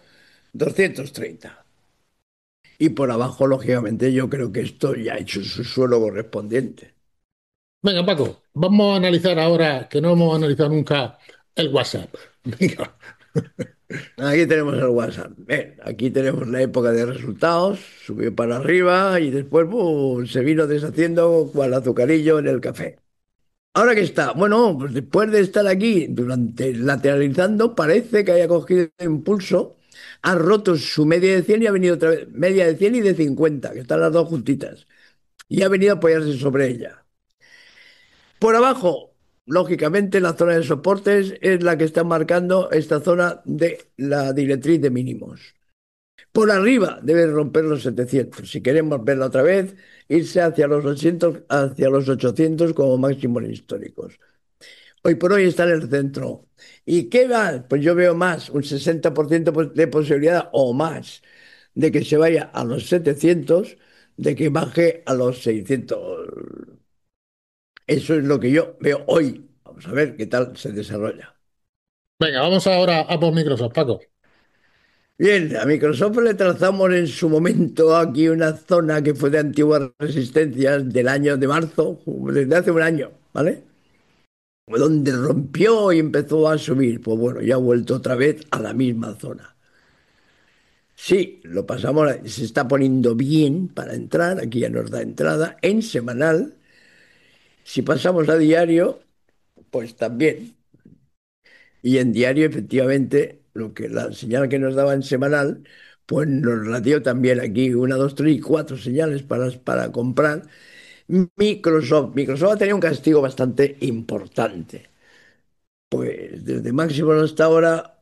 B: 230. Y por abajo, lógicamente, yo creo que esto ya ha hecho su suelo correspondiente.
A: Venga, Paco, vamos a analizar ahora, que no hemos analizado nunca, el WhatsApp. Venga.
B: Aquí tenemos el WhatsApp. Ven, aquí tenemos la época de resultados, subió para arriba y después se vino deshaciendo cual azucarillo en el café. Ahora que está, bueno, pues después de estar aquí durante lateralizando, parece que haya cogido impulso, ha roto su media de 100 y ha venido otra vez, media de 100 y de 50, que están las dos juntitas, y ha venido a apoyarse sobre ella. Por abajo, lógicamente, la zona de soportes es la que está marcando esta zona de la directriz de mínimos. Por arriba debe romper los 700. Si queremos verla otra vez, irse hacia los 800 como máximos históricos. Hoy por hoy está en el centro. ¿Y qué va? Pues yo veo más, un 60% de posibilidad o más de que se vaya a los 700, de que baje a los 600. Eso es lo que yo veo hoy. Vamos a ver qué tal se desarrolla.
A: Venga, vamos ahora a por Microsoft, Paco.
B: Bien, a Microsoft le trazamos en su momento aquí una zona que fue de antiguas resistencias del año de marzo, desde hace un año, ¿vale? Donde rompió y empezó a subir. Pues bueno, ya ha vuelto otra vez a la misma zona. Sí, lo pasamos, se está poniendo bien para entrar, aquí ya nos da entrada, en semanal. Si pasamos a diario, pues también. Y en diario, efectivamente, lo que la señal que nos daba en semanal, pues nos la dio también aquí, una, dos, tres y cuatro señales para comprar. Microsoft. Microsoft ha tenido un castigo bastante importante. Pues desde máximo hasta ahora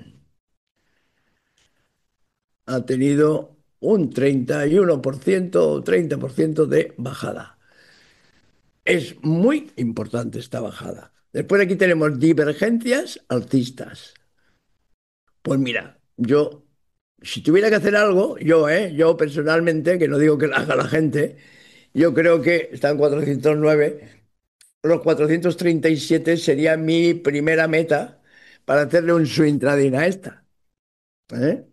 B: ha tenido un 31% o 30% de bajada. Es muy importante esta bajada. Después aquí tenemos divergencias alcistas. Pues mira, yo, si tuviera que hacer algo, yo personalmente, que no digo que lo haga la gente, yo creo que están 409, los 437 sería mi primera meta para hacerle un swing trading a esta, ¿eh?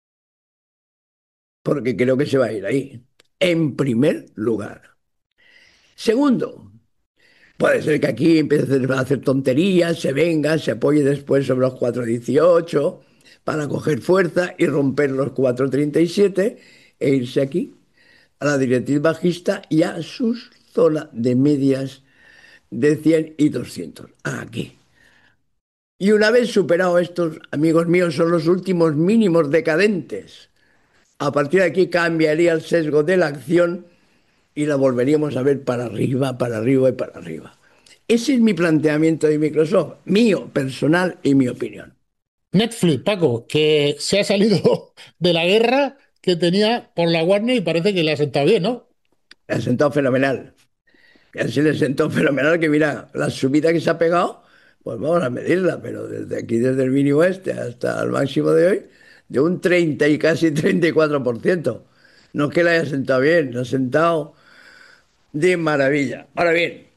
B: Porque creo que se va a ir ahí, en primer lugar. Segundo, puede ser que aquí empiece a hacer tonterías, se venga, se apoye después sobre los 418 para coger fuerza y romper los 437 e irse aquí a la directriz bajista y a sus zonas de medias de 100 y 200. Aquí. Y una vez superado estos, amigos míos, son los últimos mínimos decadentes. A partir de aquí cambiaría el sesgo de la acción y la volveríamos a ver para arriba, para arriba y para arriba. Ese es mi planteamiento de Microsoft, mío, personal y mi opinión.
A: Netflix, Paco, que se ha salido de la guerra que tenía por la Warner y parece que le ha sentado bien, ¿no?
B: Le ha sentado fenomenal. Así le sentó fenomenal que mira, la subida que se ha pegado, pues vamos a medirla, pero desde aquí, desde el mínimo este hasta el máximo de hoy, de un 30 y casi 34%. No es que le haya sentado bien, le ha sentado de maravilla. Ahora bien,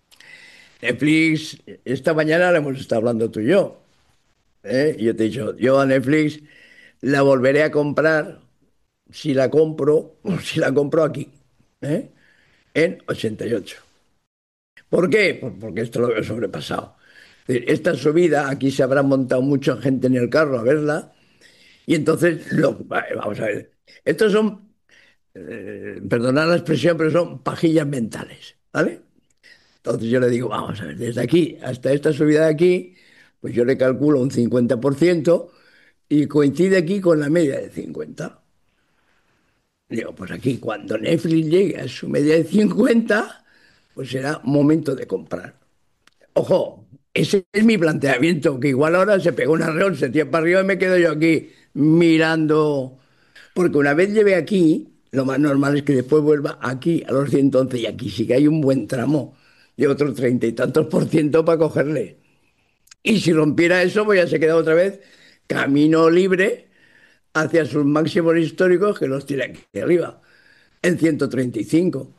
B: Netflix, esta mañana le hemos estado hablando tú y yo. ¿Eh? Y yo te he dicho, yo a Netflix la volveré a comprar si la compro, o si la compro aquí, ¿eh? En 88. ¿Por qué? Porque esto lo veo sobrepasado. Es decir, esta subida, aquí se habrá montado mucha gente en el carro a verla, y entonces, vamos a ver, estos son, perdonad la expresión, pero son pajillas mentales, ¿vale? Entonces yo le digo, vamos a ver, desde aquí hasta esta subida de aquí, pues yo le calculo un 50% y coincide aquí con la media de 50. Digo, pues aquí cuando Netflix llegue a su media de 50, pues será momento de comprar. Ojo, ese es mi planteamiento, que igual ahora se pegó un arreón, se tira para arriba y me quedo yo aquí mirando. Porque una vez lleve aquí, lo más normal es que después vuelva aquí a los 111 y aquí sí que hay un buen tramo de otros 30 y tantos por ciento para cogerle. Y si rompiera eso, pues ya se queda otra vez camino libre hacia sus máximos históricos que los tiene aquí arriba, en 135.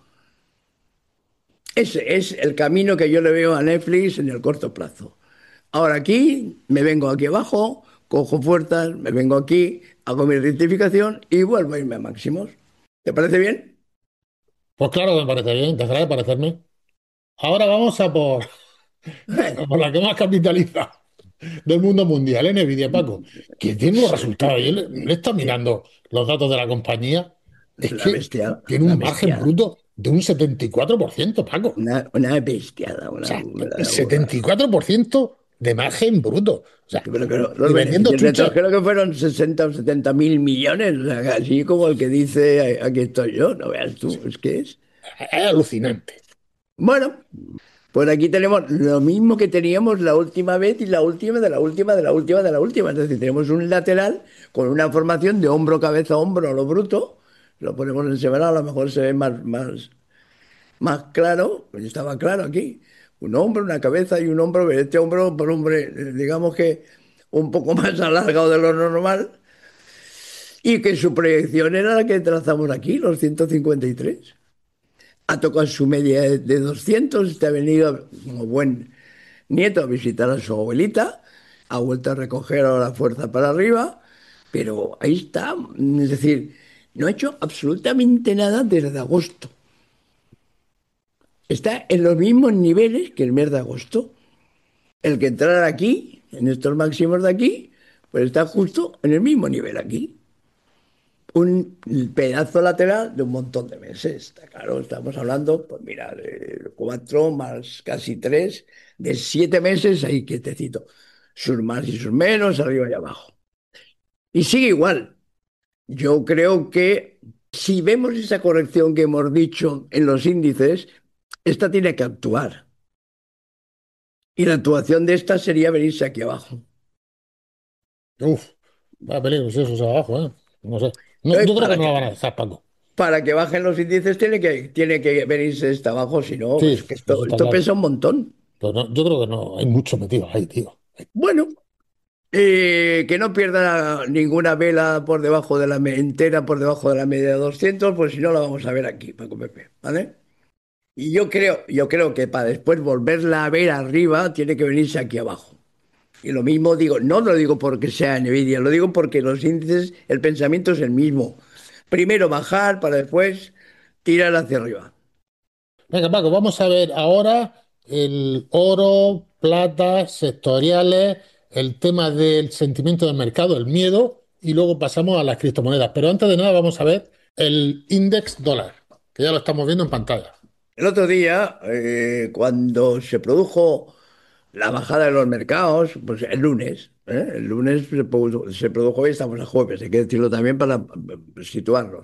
B: Ese es el camino que yo le veo a Netflix en el corto plazo. Ahora aquí, me vengo aquí abajo, cojo fuerzas, me vengo aquí, hago mi rectificación y vuelvo a irme a máximos. ¿Te parece bien?
A: Pues claro que me parece bien, dejará de parecerme. Ahora vamos a por, a por la que más capitaliza del mundo mundial, Nvidia, Paco, que tiene unos resultados. Yo le está mirando los datos de la compañía.
B: Es
A: Es que tiene
B: una
A: un margen
B: bestiada,
A: bruto de un 74%, Paco. O
B: una bestiada,
A: sea,
B: una burrada.
A: 74% de margen bruto. O sea,
B: Pero que
A: y
B: los
A: vendiendo
B: beneficios netos
A: chuches,
B: creo que fueron 60 o 70 mil millones, o sea, así como el que dice aquí estoy yo, no veas tú, es que es.
A: es alucinante.
B: Bueno, pues aquí tenemos lo mismo que teníamos la última vez y la última de la última de la última de la última. Es decir, tenemos un lateral con una formación de hombro, cabeza, hombro a lo bruto. Lo ponemos en semanal, a lo mejor se ve más claro. Pues estaba claro aquí. Un hombro, una cabeza y un hombro. Pero este hombro, por hombre, digamos que un poco más alargado de lo normal. Y que su proyección era la que trazamos aquí, los 153. Ha tocado su media de 200, te ha venido como buen nieto a visitar a su abuelita, ha vuelto a recoger ahora fuerza para arriba, pero ahí está. Es decir, no ha hecho absolutamente nada desde agosto. Está en los mismos niveles que el mes de agosto. El que entrara aquí, en estos máximos de aquí, pues está justo en el mismo nivel aquí. Un pedazo lateral de un montón de meses. Está claro, estamos hablando, pues mira, de 4 más casi 3, de 7 meses ahí quietecito. Sus más y sus menos, arriba y abajo. Y sigue igual. Yo creo que si vemos esa corrección que hemos dicho en los índices, esta tiene que actuar. Y la actuación de esta sería venirse aquí abajo.
A: Uf, va peligro si eso es abajo, ¿eh? No sé. No, yo creo que
B: Para
A: no la
B: que,
A: van a dejar, Paco.
B: para que bajen los índices tiene que venirse esta abajo, si no, es
A: Sí,
B: que
A: eso
B: esto,
A: está
B: esto
A: claro.
B: pesa un montón.
A: Pero yo creo que no, hay mucho metido ahí, tío.
B: Bueno, que no pierda ninguna vela por debajo de entera por debajo de la media de 200, pues si no la vamos a ver aquí, Paco Pepe, ¿vale? Y yo creo que para después volverla a ver arriba, tiene que venirse aquí abajo. Y lo mismo digo, no lo digo porque sea Nvidia, lo digo porque los índices, el pensamiento es el mismo. Primero bajar para después tirar hacia arriba.
A: Venga, Paco, vamos a ver ahora el oro, plata, sectoriales, el tema del sentimiento del mercado, el miedo, y luego pasamos a las criptomonedas. Pero antes de nada vamos a ver el index dólar, que ya lo estamos viendo en pantalla.
B: El otro día, cuando se produjo la bajada de los mercados, pues el lunes se produjo, hoy estamos a jueves, hay que decirlo también para situarnos.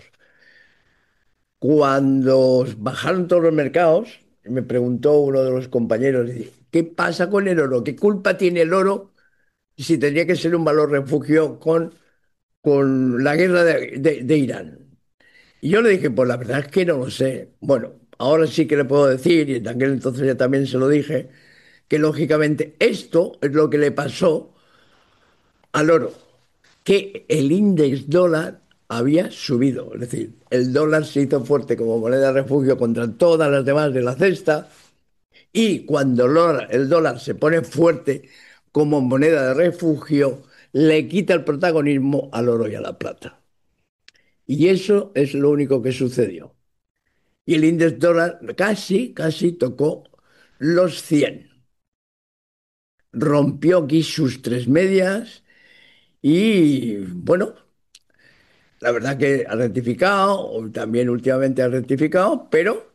B: Cuando bajaron todos los mercados, me preguntó uno de los compañeros, dice, ¿qué pasa con el oro? ¿Qué culpa tiene el oro si tendría que ser un valor refugio con la guerra de Irán? Y yo le dije, pues la verdad es que no lo sé. Bueno, ahora sí que le puedo decir, y en aquel entonces ya también se lo dije, que lógicamente esto es lo que le pasó al oro, que el índice dólar había subido. Es decir, el dólar se hizo fuerte como moneda de refugio contra todas las demás de la cesta y cuando el dólar se pone fuerte como moneda de refugio, le quita el protagonismo al oro y a la plata. Y eso es lo único que sucedió. Y el índice dólar casi, casi tocó los 100. Rompió aquí sus tres medias y bueno, la verdad que ha rectificado, o también últimamente ha rectificado, pero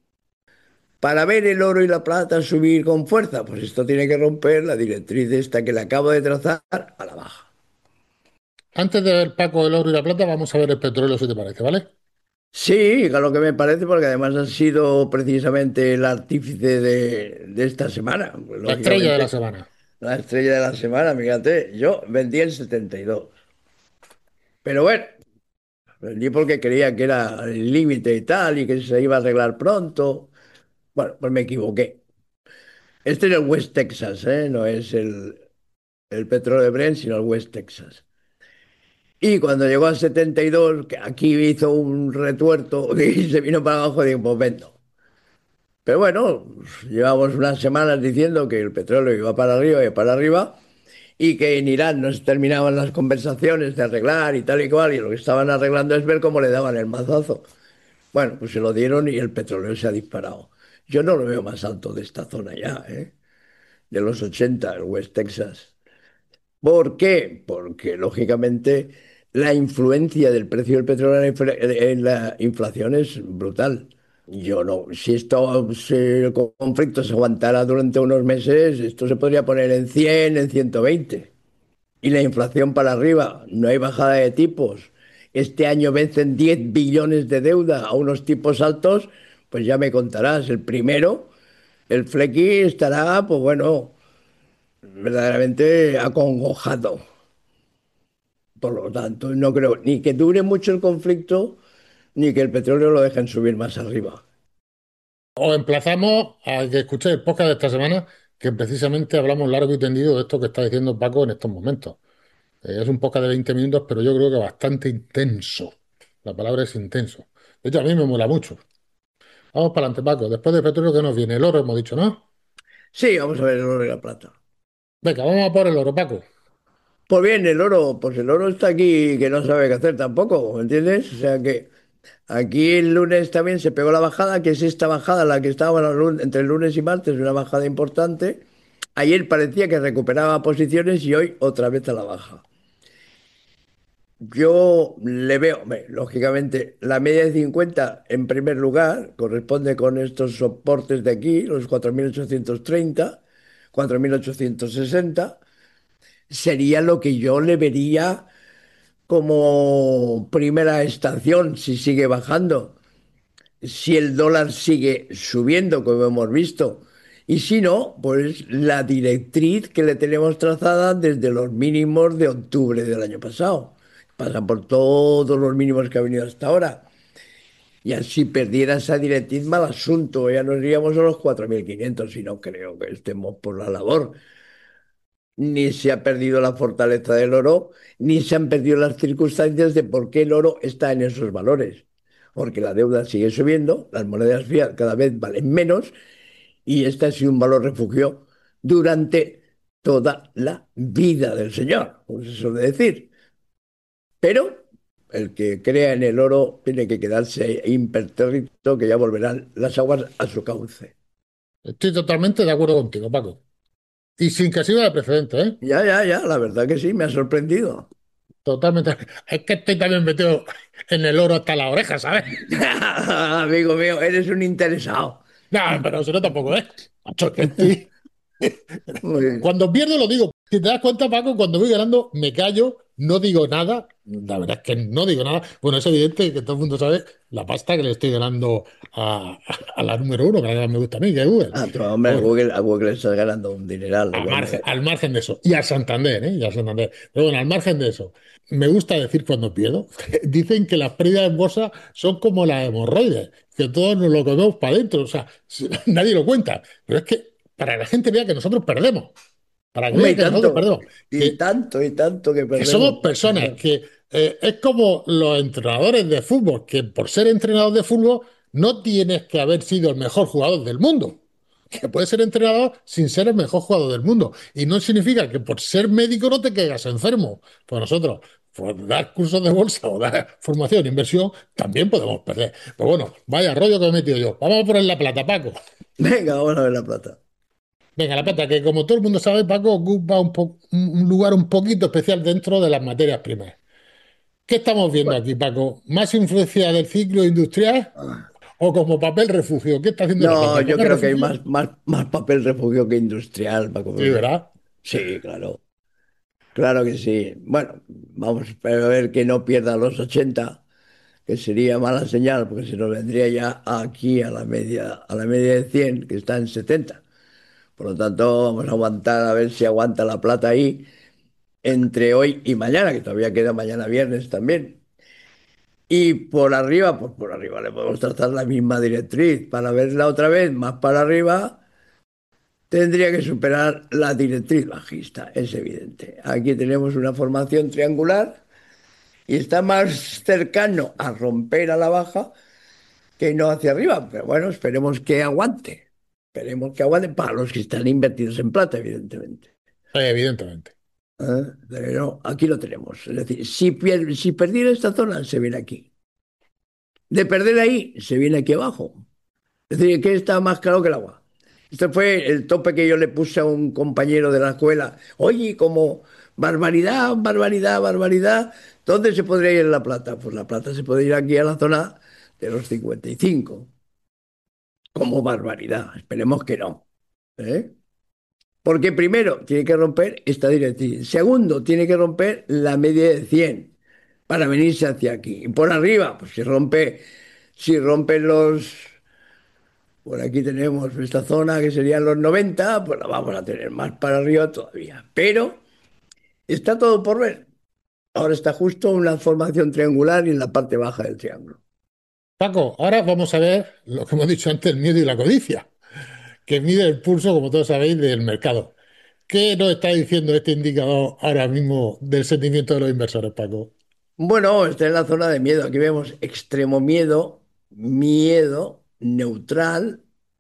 B: para ver el oro y la plata subir con fuerza, pues esto tiene que romper la directriz esta que le acabo de trazar a la baja.
A: Antes de ver, Paco, el oro y la plata, vamos a ver el petróleo, si te parece, ¿vale?
B: Sí, a lo que me parece, porque además ha sido precisamente el artífice de esta semana. Pues,
A: La estrella de la
B: lógicamente,
A: semana.
B: la estrella de la semana, fíjate, yo vendí el 72. Pero bueno, vendí porque creía que era el límite y tal, y que se iba a arreglar pronto. Bueno, pues me equivoqué. Este es el West Texas, ¿eh? No es el petróleo de Brent, sino el West Texas. Y cuando llegó a 72, que aquí hizo un retuerto y se vino para abajo, digo, pues vendo. Pero bueno, llevamos unas semanas diciendo que el petróleo iba para arriba y para arriba, y que en Irán no se terminaban las conversaciones de arreglar y tal y cual, y lo que estaban arreglando es ver cómo le daban el mazazo. Bueno, pues se lo dieron y el petróleo se ha disparado. Yo no lo veo más alto de esta zona ya, ¿eh? De los 80, el West Texas. ¿Por qué? Porque lógicamente la influencia del precio del petróleo en la inflación es brutal. Yo no, si el conflicto se aguantara durante unos meses, esto se podría poner en 100, en 120. Y la inflación para arriba, no hay bajada de tipos. Este año vencen 10 billones de deuda a unos tipos altos, pues ya me contarás. El primero, el Flecky estará, pues bueno, verdaderamente acongojado. Por lo tanto, no creo ni que dure mucho el conflicto, ni que el petróleo lo dejen subir más arriba.
A: Os emplazamos a que escuchéis el podcast de esta semana, que precisamente hablamos largo y tendido de esto que está diciendo Paco en estos momentos. Es un podcast de 20 minutos, pero yo creo que bastante intenso. La palabra es intenso. De hecho, a mí me mola mucho. Vamos para adelante, Paco. Después del petróleo, ¿qué nos viene? El oro, hemos dicho, ¿no?
B: Sí, vamos a ver el oro y la plata.
A: Venga, vamos a por el oro, Paco.
B: Pues bien, el oro, pues el oro está aquí que no sabe qué hacer tampoco, ¿me entiendes? O sea que aquí el lunes también se pegó la bajada, que es esta bajada la que estaba entre el lunes y martes, una bajada importante. Ayer parecía que recuperaba posiciones y hoy otra vez a la baja. Yo le veo, hombre, lógicamente, la media de 50 en primer lugar corresponde con estos soportes de aquí, los 4.830, 4.860, sería lo que yo le vería como primera estación si sigue bajando, si el dólar sigue subiendo, como hemos visto. Y si no, pues la directriz que le tenemos trazada desde los mínimos de octubre del año pasado. Pasa por todos los mínimos que ha venido hasta ahora. Y así perdiera esa directriz, mal asunto. Ya nos iríamos a los 4.500 y no creo que estemos por la labor. Ni se ha perdido la fortaleza del oro, ni se han perdido las circunstancias de por qué el oro está en esos valores. Porque la deuda sigue subiendo, las monedas fiat cada vez valen menos y este ha sido un valor refugio durante toda la vida del señor, como se suele decir. Pero el que crea en el oro tiene que quedarse impertérrito, que ya volverán las aguas a su cauce.
A: Estoy totalmente de acuerdo contigo, Paco. Y sin que sirva de precedente, ¿eh?
B: Ya, ya, ya, la verdad que sí, me ha sorprendido.
A: Totalmente. Es que estoy también metido en el oro hasta la oreja, ¿sabes?
B: Amigo mío, eres un interesado.
A: No, pero si no tampoco, ¿eh? Macho, que estoy...
B: Muy bien.
A: Cuando pierdo lo digo. Si te das cuenta, Paco, cuando voy ganando me callo, no digo nada. La verdad es que no digo nada. Bueno, es evidente que todo el mundo sabe la pasta que le estoy ganando a la número uno, que la que más me gusta a mí, que es Google.
B: Ah, tú, hombre,
A: Pero bueno,
B: A Google estás ganando un dineral, lo cual me...
A: al margen de eso, y al Santander, ¿eh? Y al Santander. Pero bueno, al margen de eso, me gusta decir cuando pierdo. Dicen que las pérdidas en bolsa son como las hemorroides, que todos nos lo comemos para adentro. O sea, nadie lo cuenta. Pero es que para que la gente vea que nosotros perdemos, para que
B: Hombre,
A: vea que nosotros perdemos,
B: y tanto que
A: que
B: perdemos.
A: somos personas que es como los entrenadores de fútbol, que por ser entrenador de fútbol no tienes que haber sido el mejor jugador del mundo. Que puedes ser entrenador sin ser el mejor jugador del mundo. Y no significa que por ser médico no te quedas enfermo. Pues nosotros, por dar cursos de bolsa o dar formación, inversión, también podemos perder. Pero bueno, vaya rollo que me he metido yo. Vamos a poner la plata, Paco.
B: Venga, vamos a ver la plata.
A: Venga, la plata, que como todo el mundo sabe, Paco ocupa un lugar un poquito especial dentro de las materias primas. ¿Qué estamos viendo
B: Bueno,
A: aquí, Paco? ¿Más influencia del ciclo industrial
B: ah,
A: o como papel refugio? ¿Qué está haciendo la
B: no,
A: plata?
B: yo
A: ¿Papel
B: creo que hay
A: refugio?
B: más papel refugio que industrial, Paco.
A: Sí, ¿verdad?
B: Sí, claro, claro que sí. Bueno, vamos a ver que no pierda los 80, que sería mala señal, porque se nos vendría ya aquí a la media de 100, que está en 70. Por lo tanto, vamos a aguantar a ver si aguanta la plata ahí entre hoy y mañana, que todavía queda mañana viernes también. Y por arriba, pues por arriba le podemos trazar la misma directriz. Para verla otra vez más para arriba, tendría que superar la directriz bajista, es evidente. Aquí tenemos una formación triangular y está más cercano a romper a la baja que no hacia arriba. Pero bueno, esperemos que aguante. Esperemos que aguante para los que están invertidos en plata, evidentemente.
A: Evidentemente.
B: Pero aquí lo tenemos. Es decir, si perdiera esta zona, se viene aquí. De perder ahí, se viene aquí abajo. Es decir, que está más claro que el agua. Este fue el tope que yo le puse a un compañero de la escuela. Oye, como barbaridad, barbaridad, barbaridad, ¿dónde se podría ir la plata? Pues la plata se puede ir aquí a la zona de los 55. Como barbaridad. Esperemos que no. ¿Eh? Porque primero tiene que romper esta directriz. Segundo, tiene que romper la media de 100 para venirse hacia aquí. Y por arriba, pues si rompe por aquí tenemos esta zona que serían los 90, pues la vamos a tener más para arriba todavía. Pero está todo por ver. Ahora está justo una formación triangular y en la parte baja del triángulo.
A: Paco, ahora vamos a ver lo que hemos dicho antes, el miedo y la codicia, que mide el pulso, como todos sabéis, del mercado. ¿Qué nos está diciendo este indicador ahora mismo del sentimiento de los inversores, Paco?
B: Bueno, está en la zona de miedo. Aquí vemos extremo miedo, miedo, neutral.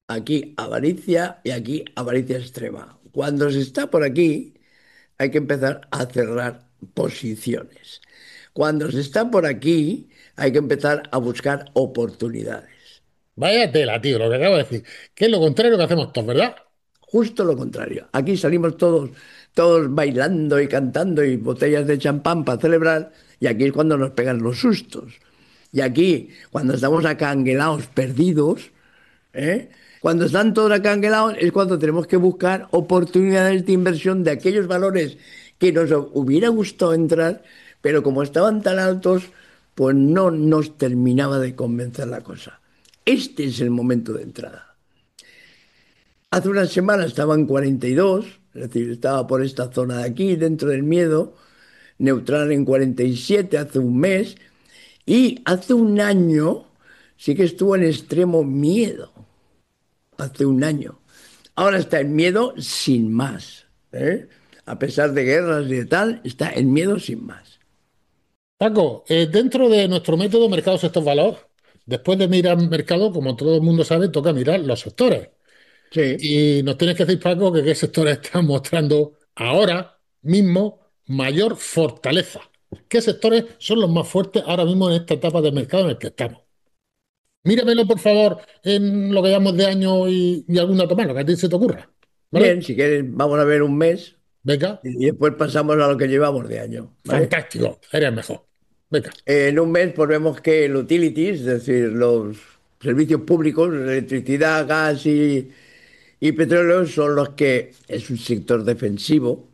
B: Aquí avaricia y aquí avaricia extrema. Cuando se está por aquí, hay que empezar a cerrar posiciones. Cuando se está por aquí, hay que empezar a buscar oportunidades.
A: Vaya tela, tío, lo que acabo de decir. Que es lo contrario que hacemos todos, ¿verdad?
B: Justo lo contrario. Aquí salimos todos bailando y cantando y botellas de champán para celebrar, y aquí es cuando nos pegan los sustos. Y aquí, cuando estamos acanguelados, perdidos, ¿eh? Cuando están todos acanguelados es cuando tenemos que buscar oportunidades de inversión de aquellos valores que nos hubiera gustado entrar, pero como estaban tan altos, pues no nos terminaba de convencer la cosa. Este es el momento de entrada. Hace una semana estaba en 42, es decir, estaba por esta zona de aquí, dentro del miedo, neutral en 47 hace un mes, y hace un año sí que estuvo en extremo miedo, hace un año. Ahora está en miedo sin más, ¿eh? A pesar de guerras y de tal, está en miedo sin más.
A: Paco, dentro de nuestro método mercado sector valor, después de mirar mercado, como todo el mundo sabe, toca mirar los sectores.
B: Sí,
A: Y nos tienes que decir, Paco, que qué sectores están mostrando ahora mismo mayor fortaleza. ¿Qué sectores son los más fuertes ahora mismo en esta etapa del mercado en el que estamos? Míramelo, por favor, en lo que llamamos de año y alguna toma, lo que a ti se te ocurra. ¿Vale?
B: bien, si quieres, vamos a ver un mes
A: Venga,
B: y después pasamos a lo que llevamos de año, ¿vale?
A: fantástico, eres mejor. Venga,
B: En un mes, pues vemos que el utilities, es decir, los servicios públicos, electricidad, gas y petróleo, son los que es un sector defensivo.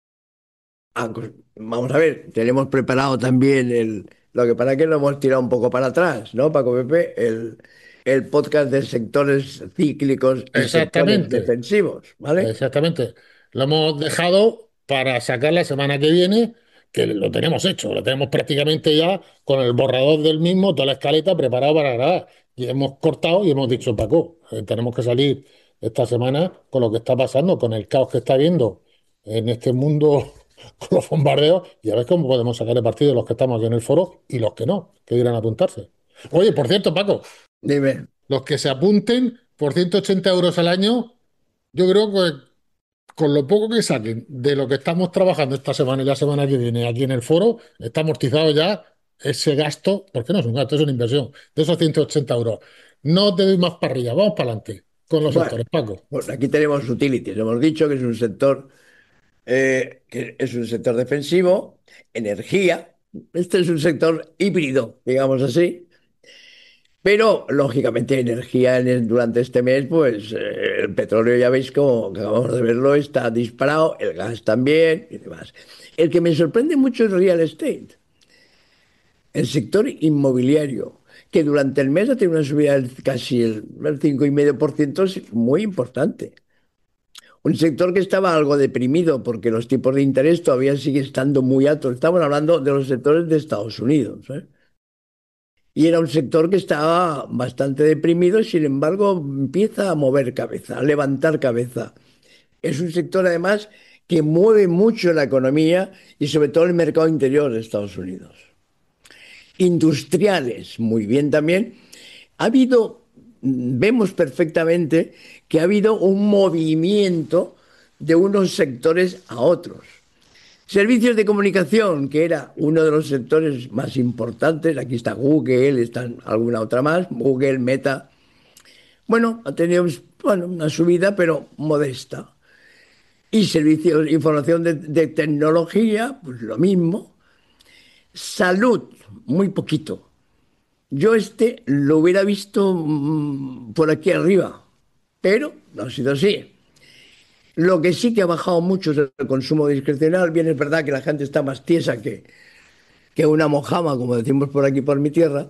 B: Vamos a ver, tenemos preparado también lo que para que lo hemos tirado un poco para atrás, ¿no, Paco Pepe? El podcast de sectores cíclicos y sectores
A: exactamente.
B: defensivos, ¿vale?
A: Exactamente. Lo hemos dejado para sacar la semana que viene, que lo tenemos hecho, lo tenemos prácticamente ya con el borrador del mismo, toda la escaleta preparado para grabar. Y hemos cortado y hemos dicho, Paco, tenemos que salir esta semana con lo que está pasando, con el caos que está habiendo en este mundo, con los bombardeos, y a ver cómo podemos sacar el partido de los que estamos aquí en el foro y los que no, que irán a apuntarse. Oye, por cierto, Paco,
B: Dime.
A: los que se apunten por 180 euros al año, yo creo que con lo poco que saquen de lo que estamos trabajando esta semana y la semana que viene aquí en el foro, está amortizado ya ese gasto, porque no es un gasto, es una inversión, de esos 180 euros. No te doy más parrilla, vamos para adelante con los
B: Bueno,
A: sectores, Paco.
B: pues aquí tenemos utilities. Hemos dicho que es un sector defensivo, energía. Este es un sector híbrido, digamos así. Pero, lógicamente, energía durante este mes, pues el petróleo, ya veis como acabamos de verlo, está disparado, el gas también y demás. El que me sorprende mucho es real estate, el sector inmobiliario, que durante el mes ha tenido una subida del casi el 5,5%, es muy importante. Un sector que estaba algo deprimido porque los tipos de interés todavía siguen estando muy altos. Estamos hablando de los sectores de Estados Unidos, ¿eh? Y era un sector que estaba bastante deprimido, sin embargo, empieza a mover cabeza, a levantar cabeza. Es un sector, además, que mueve mucho la economía y sobre todo el mercado interior de Estados Unidos. Industriales, muy bien también. Vemos perfectamente que ha habido un movimiento de unos sectores a otros. Servicios de comunicación, que era uno de los sectores más importantes, aquí está Google, está alguna otra más, Google, Meta. Bueno, ha tenido bueno, una subida, pero modesta. Y servicios, información de tecnología, pues lo mismo. Salud, muy poquito. Yo este lo hubiera visto por aquí arriba, pero no ha sido así. Lo que sí que ha bajado mucho es el consumo discrecional. Bien, es verdad que la gente está más tiesa que una mojama, como decimos por aquí por mi tierra,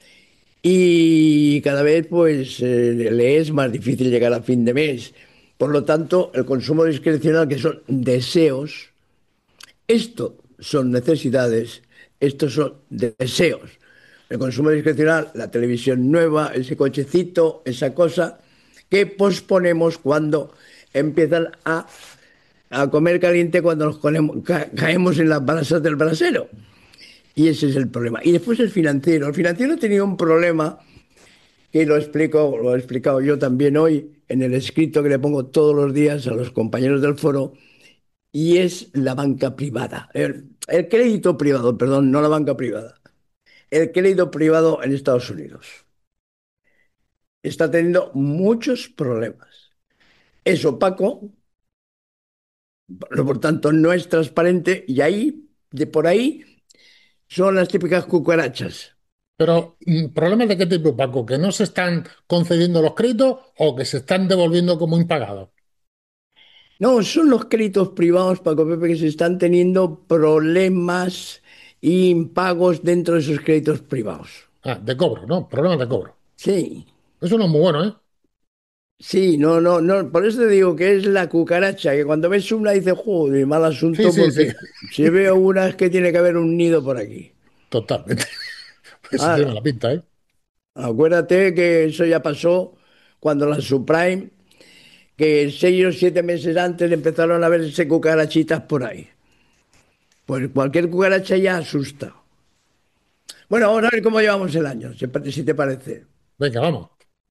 B: y cada vez pues le es más difícil llegar a fin de mes. Por lo tanto, el consumo discrecional, que son deseos, esto son necesidades, estos son deseos. El consumo discrecional, la televisión nueva, ese cochecito, esa cosa que posponemos cuando empiezan a comer caliente cuando caemos en las brasas del brasero. Y ese es el problema. Y después el financiero. El financiero tenía un problema que lo he explicado yo también hoy en el escrito que le pongo todos los días a los compañeros del foro, y es la banca privada. El crédito privado, perdón, no la banca privada. El crédito privado en Estados Unidos está teniendo muchos problemas. Es opaco, por tanto no es transparente y ahí, de por ahí, son las típicas cucarachas.
A: Pero, ¿problemas de qué tipo, Paco? ¿Que no se están concediendo los créditos o que se están devolviendo como impagados?
B: No, son los créditos privados, Paco Pepe, que se están teniendo problemas y impagos dentro de esos créditos privados.
A: Ah, de cobro, ¿no? Problemas de cobro.
B: Sí,
A: Eso no es muy bueno, ¿eh?
B: sí, no, no, no. Por eso te digo que es la cucaracha, que cuando ves una dices, joder, mal
A: Sí,
B: asunto,
A: sí, sí,
B: porque si veo una es que tiene que haber un nido por aquí.
A: totalmente. Pues sí tiene
B: Ahora,
A: la pinta, ¿eh?
B: acuérdate que eso ya pasó cuando la subprime, que 6 o 7 meses antes empezaron a verse cucarachitas por ahí. Pues cualquier cucaracha ya asusta. Bueno, vamos a ver cómo llevamos el año, si te parece.
A: Venga, vamos.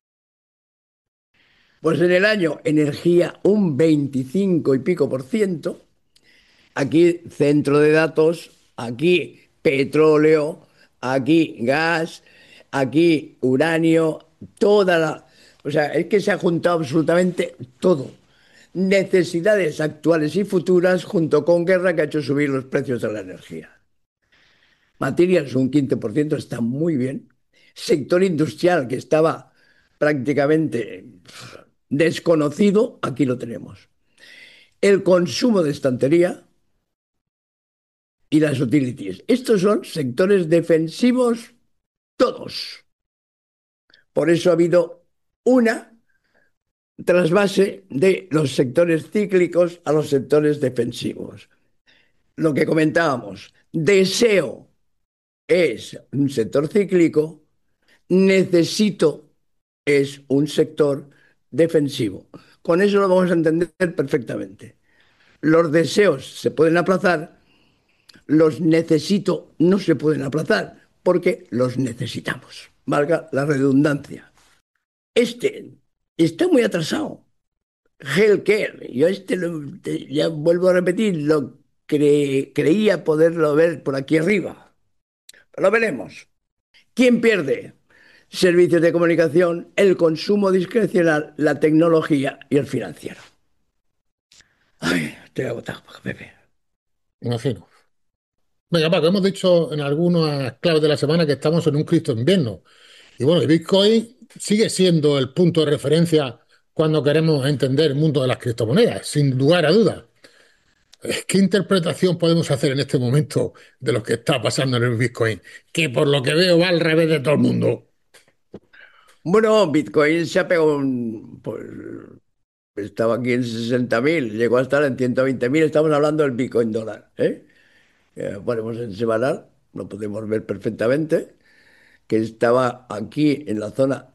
B: Pues en el año, energía un 25 y pico por ciento. Aquí centro de datos, aquí petróleo, aquí gas, aquí uranio, toda la... O sea, es que se ha juntado absolutamente todo. Necesidades actuales y futuras junto con guerra que ha hecho subir los precios de la energía. Materias un 15% está muy bien. Sector industrial que estaba prácticamente desconocido, aquí lo tenemos. El consumo de estantería y las utilities. Estos son sectores defensivos todos. Por eso ha habido una trasvase de los sectores cíclicos a los sectores defensivos. Lo que comentábamos, deseo es un sector cíclico, necesito es un sector defensivo. Con eso lo vamos a entender perfectamente. Los deseos se pueden aplazar, los necesito no se pueden aplazar porque los necesitamos. Valga la redundancia. Este está muy atrasado. Healthcare, yo ya vuelvo a repetir, creía poderlo ver por aquí arriba. Lo veremos. ¿Quién pierde? Servicios de comunicación, el consumo discrecional, la tecnología y el financiero. Ay, estoy agotado, Pepe.
A: Imagino. Venga, Paco, hemos dicho en algunas claves de la semana que estamos en un Cristo invierno. Y bueno, el Bitcoin sigue siendo el punto de referencia cuando queremos entender el mundo de las criptomonedas, sin lugar a dudas. ¿Qué interpretación podemos hacer en este momento de lo que está pasando en el Bitcoin? Que por lo que veo va al revés de todo el mundo.
B: Bueno, Bitcoin se ha pegado pues, estaba aquí en 60.000, llegó a estar en 120.000, estamos hablando del Bitcoin dólar, ¿eh? Ponemos en semanal, lo podemos ver perfectamente, que estaba aquí en la zona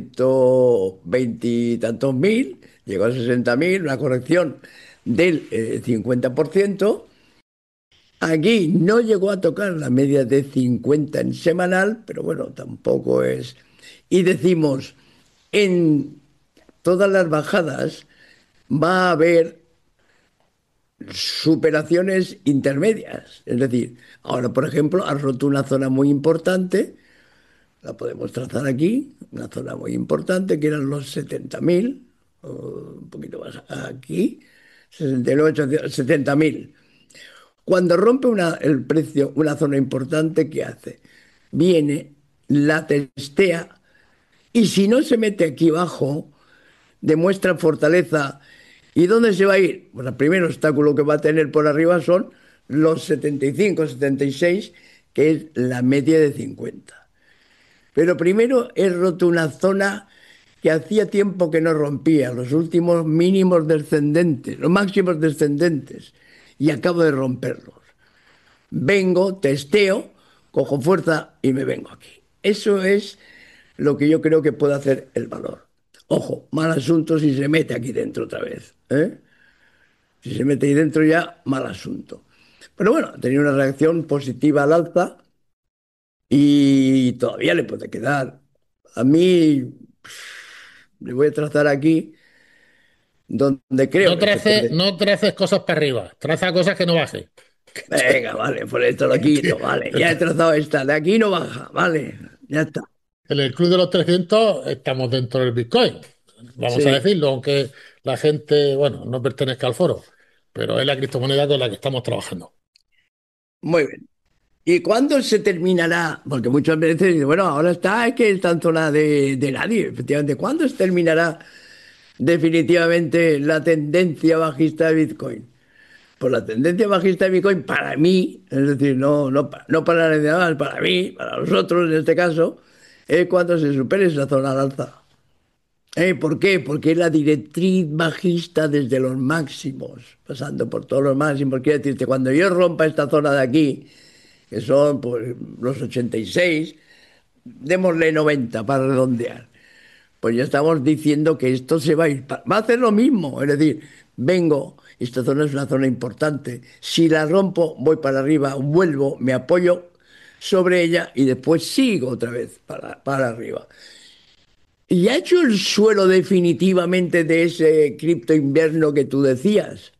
B: 120 y tantos mil, llegó a 60.000, una corrección del 50%. Aquí no llegó a tocar la media de 50 en semanal, pero bueno, tampoco es. Y decimos, en todas las bajadas va a haber superaciones intermedias. Es decir, ahora, por ejemplo, ha roto una zona muy importante, la podemos trazar aquí, una zona muy importante, que eran los 70.000, o un poquito más aquí, 69, 70.000. Cuando rompe el precio, una zona importante, ¿qué hace? Viene, la testea, y si no se mete aquí abajo, demuestra fortaleza. ¿Y dónde se va a ir? Pues el primer obstáculo que va a tener por arriba son los 75, 76, que es la media de 50. Pero primero he roto una zona que hacía tiempo que no rompía, los últimos mínimos descendentes, los máximos descendentes, y acabo de romperlos. Vengo, testeo, cojo fuerza y me vengo aquí. Eso es lo que yo creo que puede hacer el valor. Ojo, mal asunto si se mete aquí dentro otra vez, ¿eh? Si se mete ahí dentro ya, mal asunto. Pero bueno, ha tenido una reacción positiva al alza y todavía le puede quedar. A mí le voy a trazar aquí donde creo que se puede.
A: No traces cosas para arriba, traza cosas que no baje.
B: Venga, vale, por esto lo quito, vale. Ya he trazado esta, de aquí no baja, vale, ya está.
A: En el Club de los 300 estamos dentro del Bitcoin, vamos a
B: Sí,
A: decirlo, aunque la gente, bueno, no pertenezca al foro, pero es la criptomoneda con la que estamos trabajando.
B: muy bien. ¿Y cuándo se terminará? Porque muchas veces dicen, bueno, ahora está, es que está en zona de nadie, efectivamente. ¿Cuándo se terminará definitivamente la tendencia bajista de Bitcoin? Pues la tendencia bajista de Bitcoin para mí, es decir, no para nadie más, para mí, para nosotros en este caso, es cuando se supere esa zona al alza. ¿Por qué? Porque es la directriz bajista desde los máximos, pasando por todos los máximos. Quiere decirte, cuando yo rompa esta zona de aquí, que son pues, los 86, démosle 90 para redondear. Pues ya estamos diciendo que esto se va a ir. Va a hacer lo mismo, es decir, vengo, esta zona es una zona importante. Si la rompo, voy para arriba, vuelvo, me apoyo sobre ella y después sigo otra vez para arriba. ¿Y ha hecho el suelo definitivamente de ese cripto invierno que tú decías?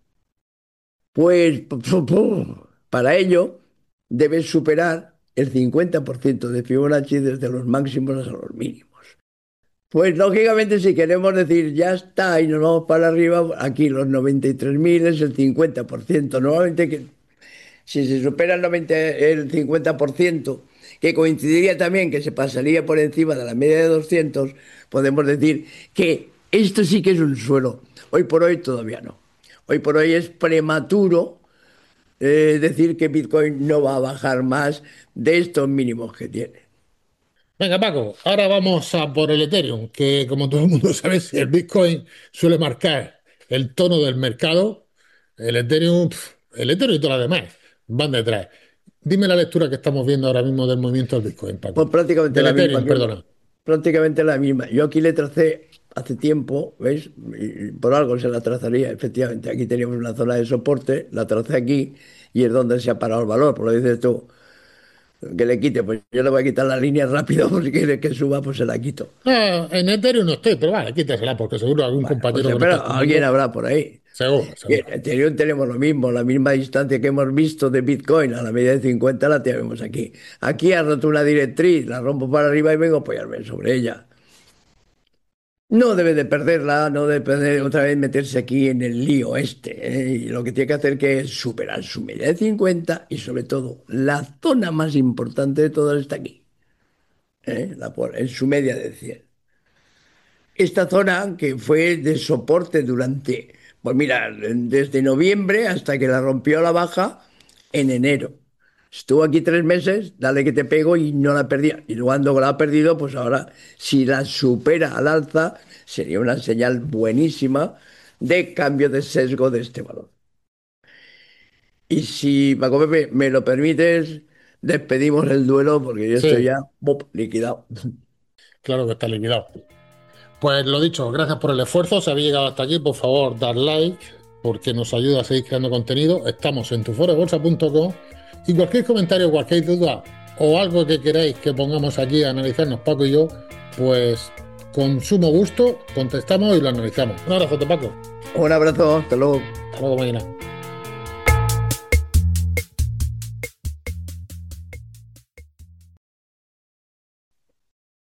B: Pues para ello debes superar el 50% de Fibonacci desde los máximos a los mínimos. Pues lógicamente si queremos decir ya está y nos vamos para arriba, aquí los 93.000 es el 50%. Normalmente que si se supera el 50%, que coincidiría también que se pasaría por encima de la media de 200, podemos decir que esto sí que es un suelo. Hoy por hoy todavía no. Hoy por hoy es prematuro decir que Bitcoin no va a bajar más de estos mínimos que tiene.
A: Venga, Paco, ahora vamos a por el Ethereum, que como todo el mundo sabe, si el Bitcoin suele marcar el tono del mercado, el Ethereum y todo lo demás van detrás. Dime la lectura que estamos viendo ahora mismo del movimiento del Bitcoin,
B: Pues
A: Paco.
B: prácticamente
A: Del
B: la misma
A: Ethereum,
B: que
A: perdona.
B: prácticamente la misma. Yo aquí le tracé hace tiempo, ¿ves? Y por algo se la trazaría, efectivamente. Aquí teníamos una zona de soporte, la tracé aquí y es donde se ha parado el valor. Por lo dices tú, que le quite, pues yo le voy a quitar la línea rápido, por si quiere que suba, pues se la quito.
A: No, en Ethereum no estoy, pero vale, quítasela, porque seguro algún
B: Bueno, pues
A: compañero que no
B: pero
A: estás
B: alguien
A: conmigo,
B: habrá por ahí.
A: seguro,
B: Y en
A: seguro.
B: Ethereum tenemos lo mismo, la misma distancia que hemos visto de Bitcoin a la medida de 50 la tenemos aquí. Aquí ha roto una directriz, la rompo para arriba y vengo a apoyarme sobre ella. No debe de perderla, no debe perder otra vez meterse aquí en el lío este, ¿eh? Y lo que tiene que hacer que es superar su media de 50 y sobre todo la zona más importante de todas está aquí, ¿eh? En su media de 100. Esta zona que fue de soporte durante, pues mira, desde noviembre hasta que la rompió a la baja en enero. Estuvo aquí 3 meses, dale que te pego y no la perdía. Y cuando la ha perdido, pues ahora, si la supera al alza, sería una señal buenísima de cambio de sesgo de este valor. Y si, Paco Pepe, me lo permites, despedimos el duelo porque yo estoy
A: Sí,
B: ya ¡pop! Liquidado.
A: claro que está liquidado. Pues lo dicho, gracias por el esfuerzo. Si habéis llegado hasta aquí, por favor, dar like, porque nos ayuda a seguir creando contenido. Estamos en tuforobolsa.com y cualquier comentario, cualquier duda o algo que queráis que pongamos aquí a analizarnos Paco y yo, pues con sumo gusto contestamos y lo analizamos. Un abrazo, Paco.
B: Un abrazo, hasta luego.
A: Hasta luego, mañana.